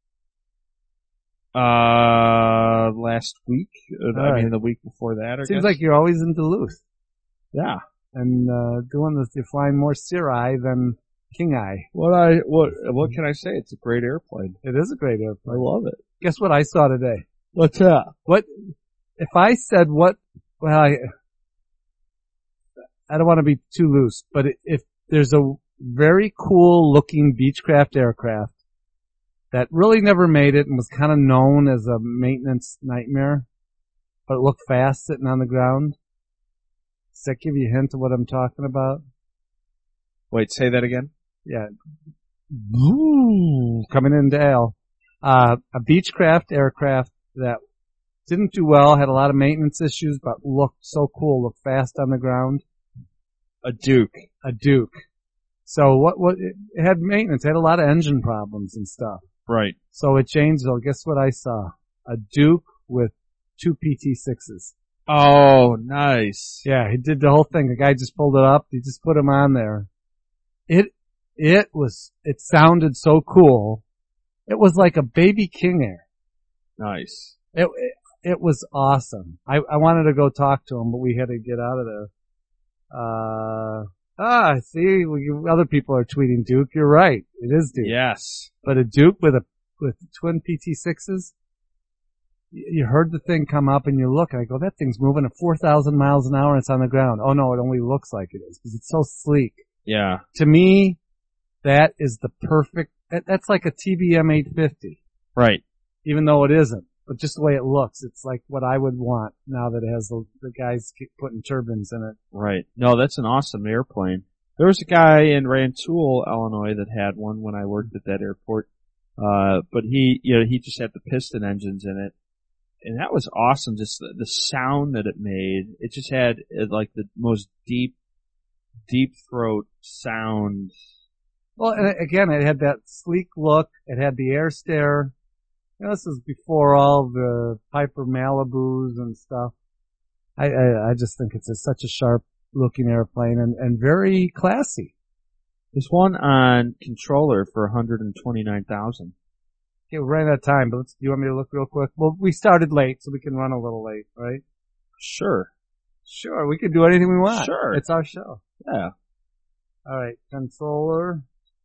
Last week. The week before that. Seems like you're always in Duluth. Yeah. And doing this, you're flying more Cirri than King Eye. What can I say? It's a great airplane. It is a great airplane. I love it. Guess what I saw today? What's that? What if I said what? Well, I don't want to be too loose, but if there's a very cool looking Beechcraft aircraft that really never made it and was kind of known as a maintenance nightmare, but it looked fast sitting on the ground. Does that give you a hint of what I'm talking about? Wait, say that again? Yeah. Ooh, coming into Al. A Beechcraft aircraft that didn't do well, had a lot of maintenance issues, but looked so cool, looked fast on the ground. A Duke. A Duke. So what, it had maintenance, it had a lot of engine problems and stuff. Right. So it changed, so guess what I saw? A Duke with 2 PT6s. Oh, nice. Yeah, he did the whole thing. The guy just pulled it up, he just put them on there. It sounded so cool. It was like a baby King Air. Nice. It was awesome. I wanted to go talk to him, but we had to get out of there. See, other people are tweeting Duke. You're right. It is Duke. Yes. But a Duke with twin PT6s, you heard the thing come up and you look and I go, that thing's moving at 4,000 miles an hour and it's on the ground. Oh no, it only looks like it is because it's so sleek. Yeah. To me, that is the perfect, that's like a TBM 850. Right. Even though it isn't. But just the way it looks, it's like what I would want now that it has the guys putting turbines in it. Right. No, that's an awesome airplane. There was a guy in Rantoul, Illinois that had one when I worked at that airport. But he just had the piston engines in it. And that was awesome, just the sound that it made. It just had like the most deep throat sound. Well, and again, it had that sleek look. It had the air stare. You know, this is before all the Piper Malibus and stuff. I just think it's such a sharp looking airplane and very classy. There's one on controller for $129,000. Okay, we're running out of time, but do you want me to look real quick? Well, we started late, so we can run a little late, right? Sure. Sure, we can do anything we want. Sure. It's our show. Yeah. Alright, controller.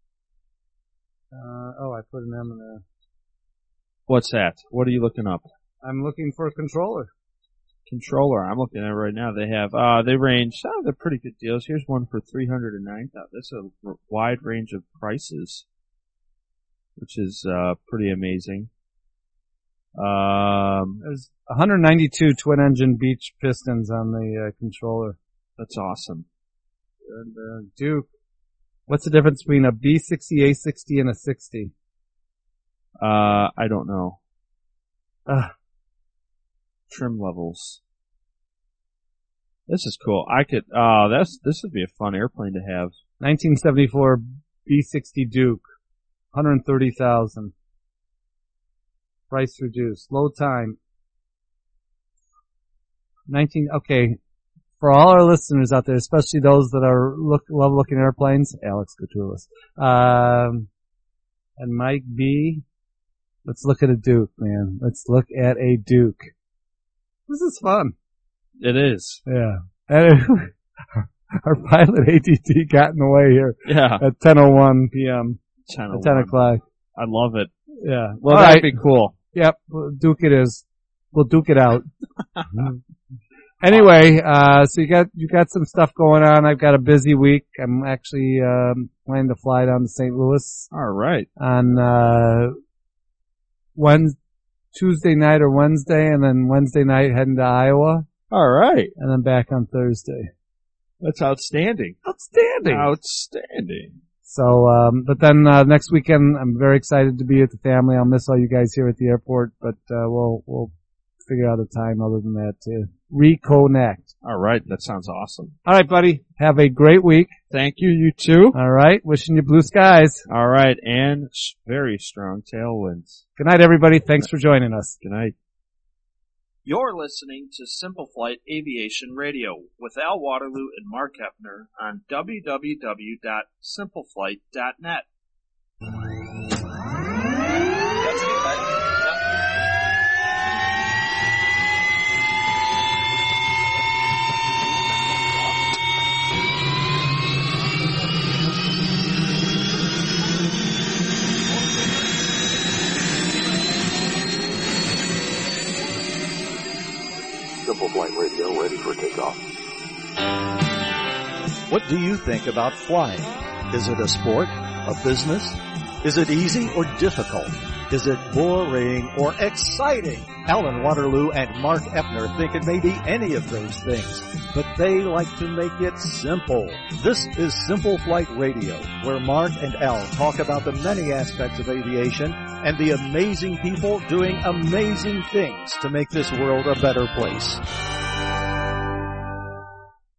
I put an M in there. What's that? What are you looking up? I'm looking for a controller. Controller. I'm looking at it right now. They have, they range, they're pretty good deals. Here's one for $309,000. That's a wide range of prices, which is, pretty amazing. There's 192 twin engine Beech pistons on the, controller. That's awesome. And, Duke. What's the difference between a B60, A60, and a 60? I don't know. Trim levels. This is cool. This would be a fun airplane to have. 1974 B60 Duke. 130,000. Price reduced. Low time. Okay. For all our listeners out there, especially those that are love looking at airplanes, Alex Coutulis, and Mike B, let's look at a Duke, man. Let's look at a Duke. This is fun. It is. Yeah. And our pilot ATT got in the way here. Yeah. At 10:01 p.m. 10 o'clock. I love it. Yeah. Well, that'd be cool. Yep. Duke it is. We'll Duke it out. Anyway, so you got some stuff going on. I've got a busy week. I'm actually planning to fly down to St. Louis. All right. On Tuesday night or Wednesday, and then Wednesday night heading to Iowa. All right. And then back on Thursday. That's outstanding. Outstanding. So, but then next weekend I'm very excited to be with the family. I'll miss all you guys here at the airport, but we'll figure out a time other than that to reconnect. All right. That sounds awesome. All right, buddy. Have a great week. Thank you. You too. All right. Wishing you blue skies. All right. And very strong tailwinds. Good night, everybody. Thanks for joining us. Good night. You're listening to Simple Flight Aviation Radio with Al Waterloo and Mark Eppner on www.simpleflight.net. Simple Flight Radio ready for takeoff. What do you think about flying? Is it a sport? A business? Is it easy or difficult? Is it boring or exciting? Alan Waterloo and Mark Eppner think it may be any of those things, but they like to make it simple. This is Simple Flight Radio, where Mark and Al talk about the many aspects of aviation and the amazing people doing amazing things to make this world a better place.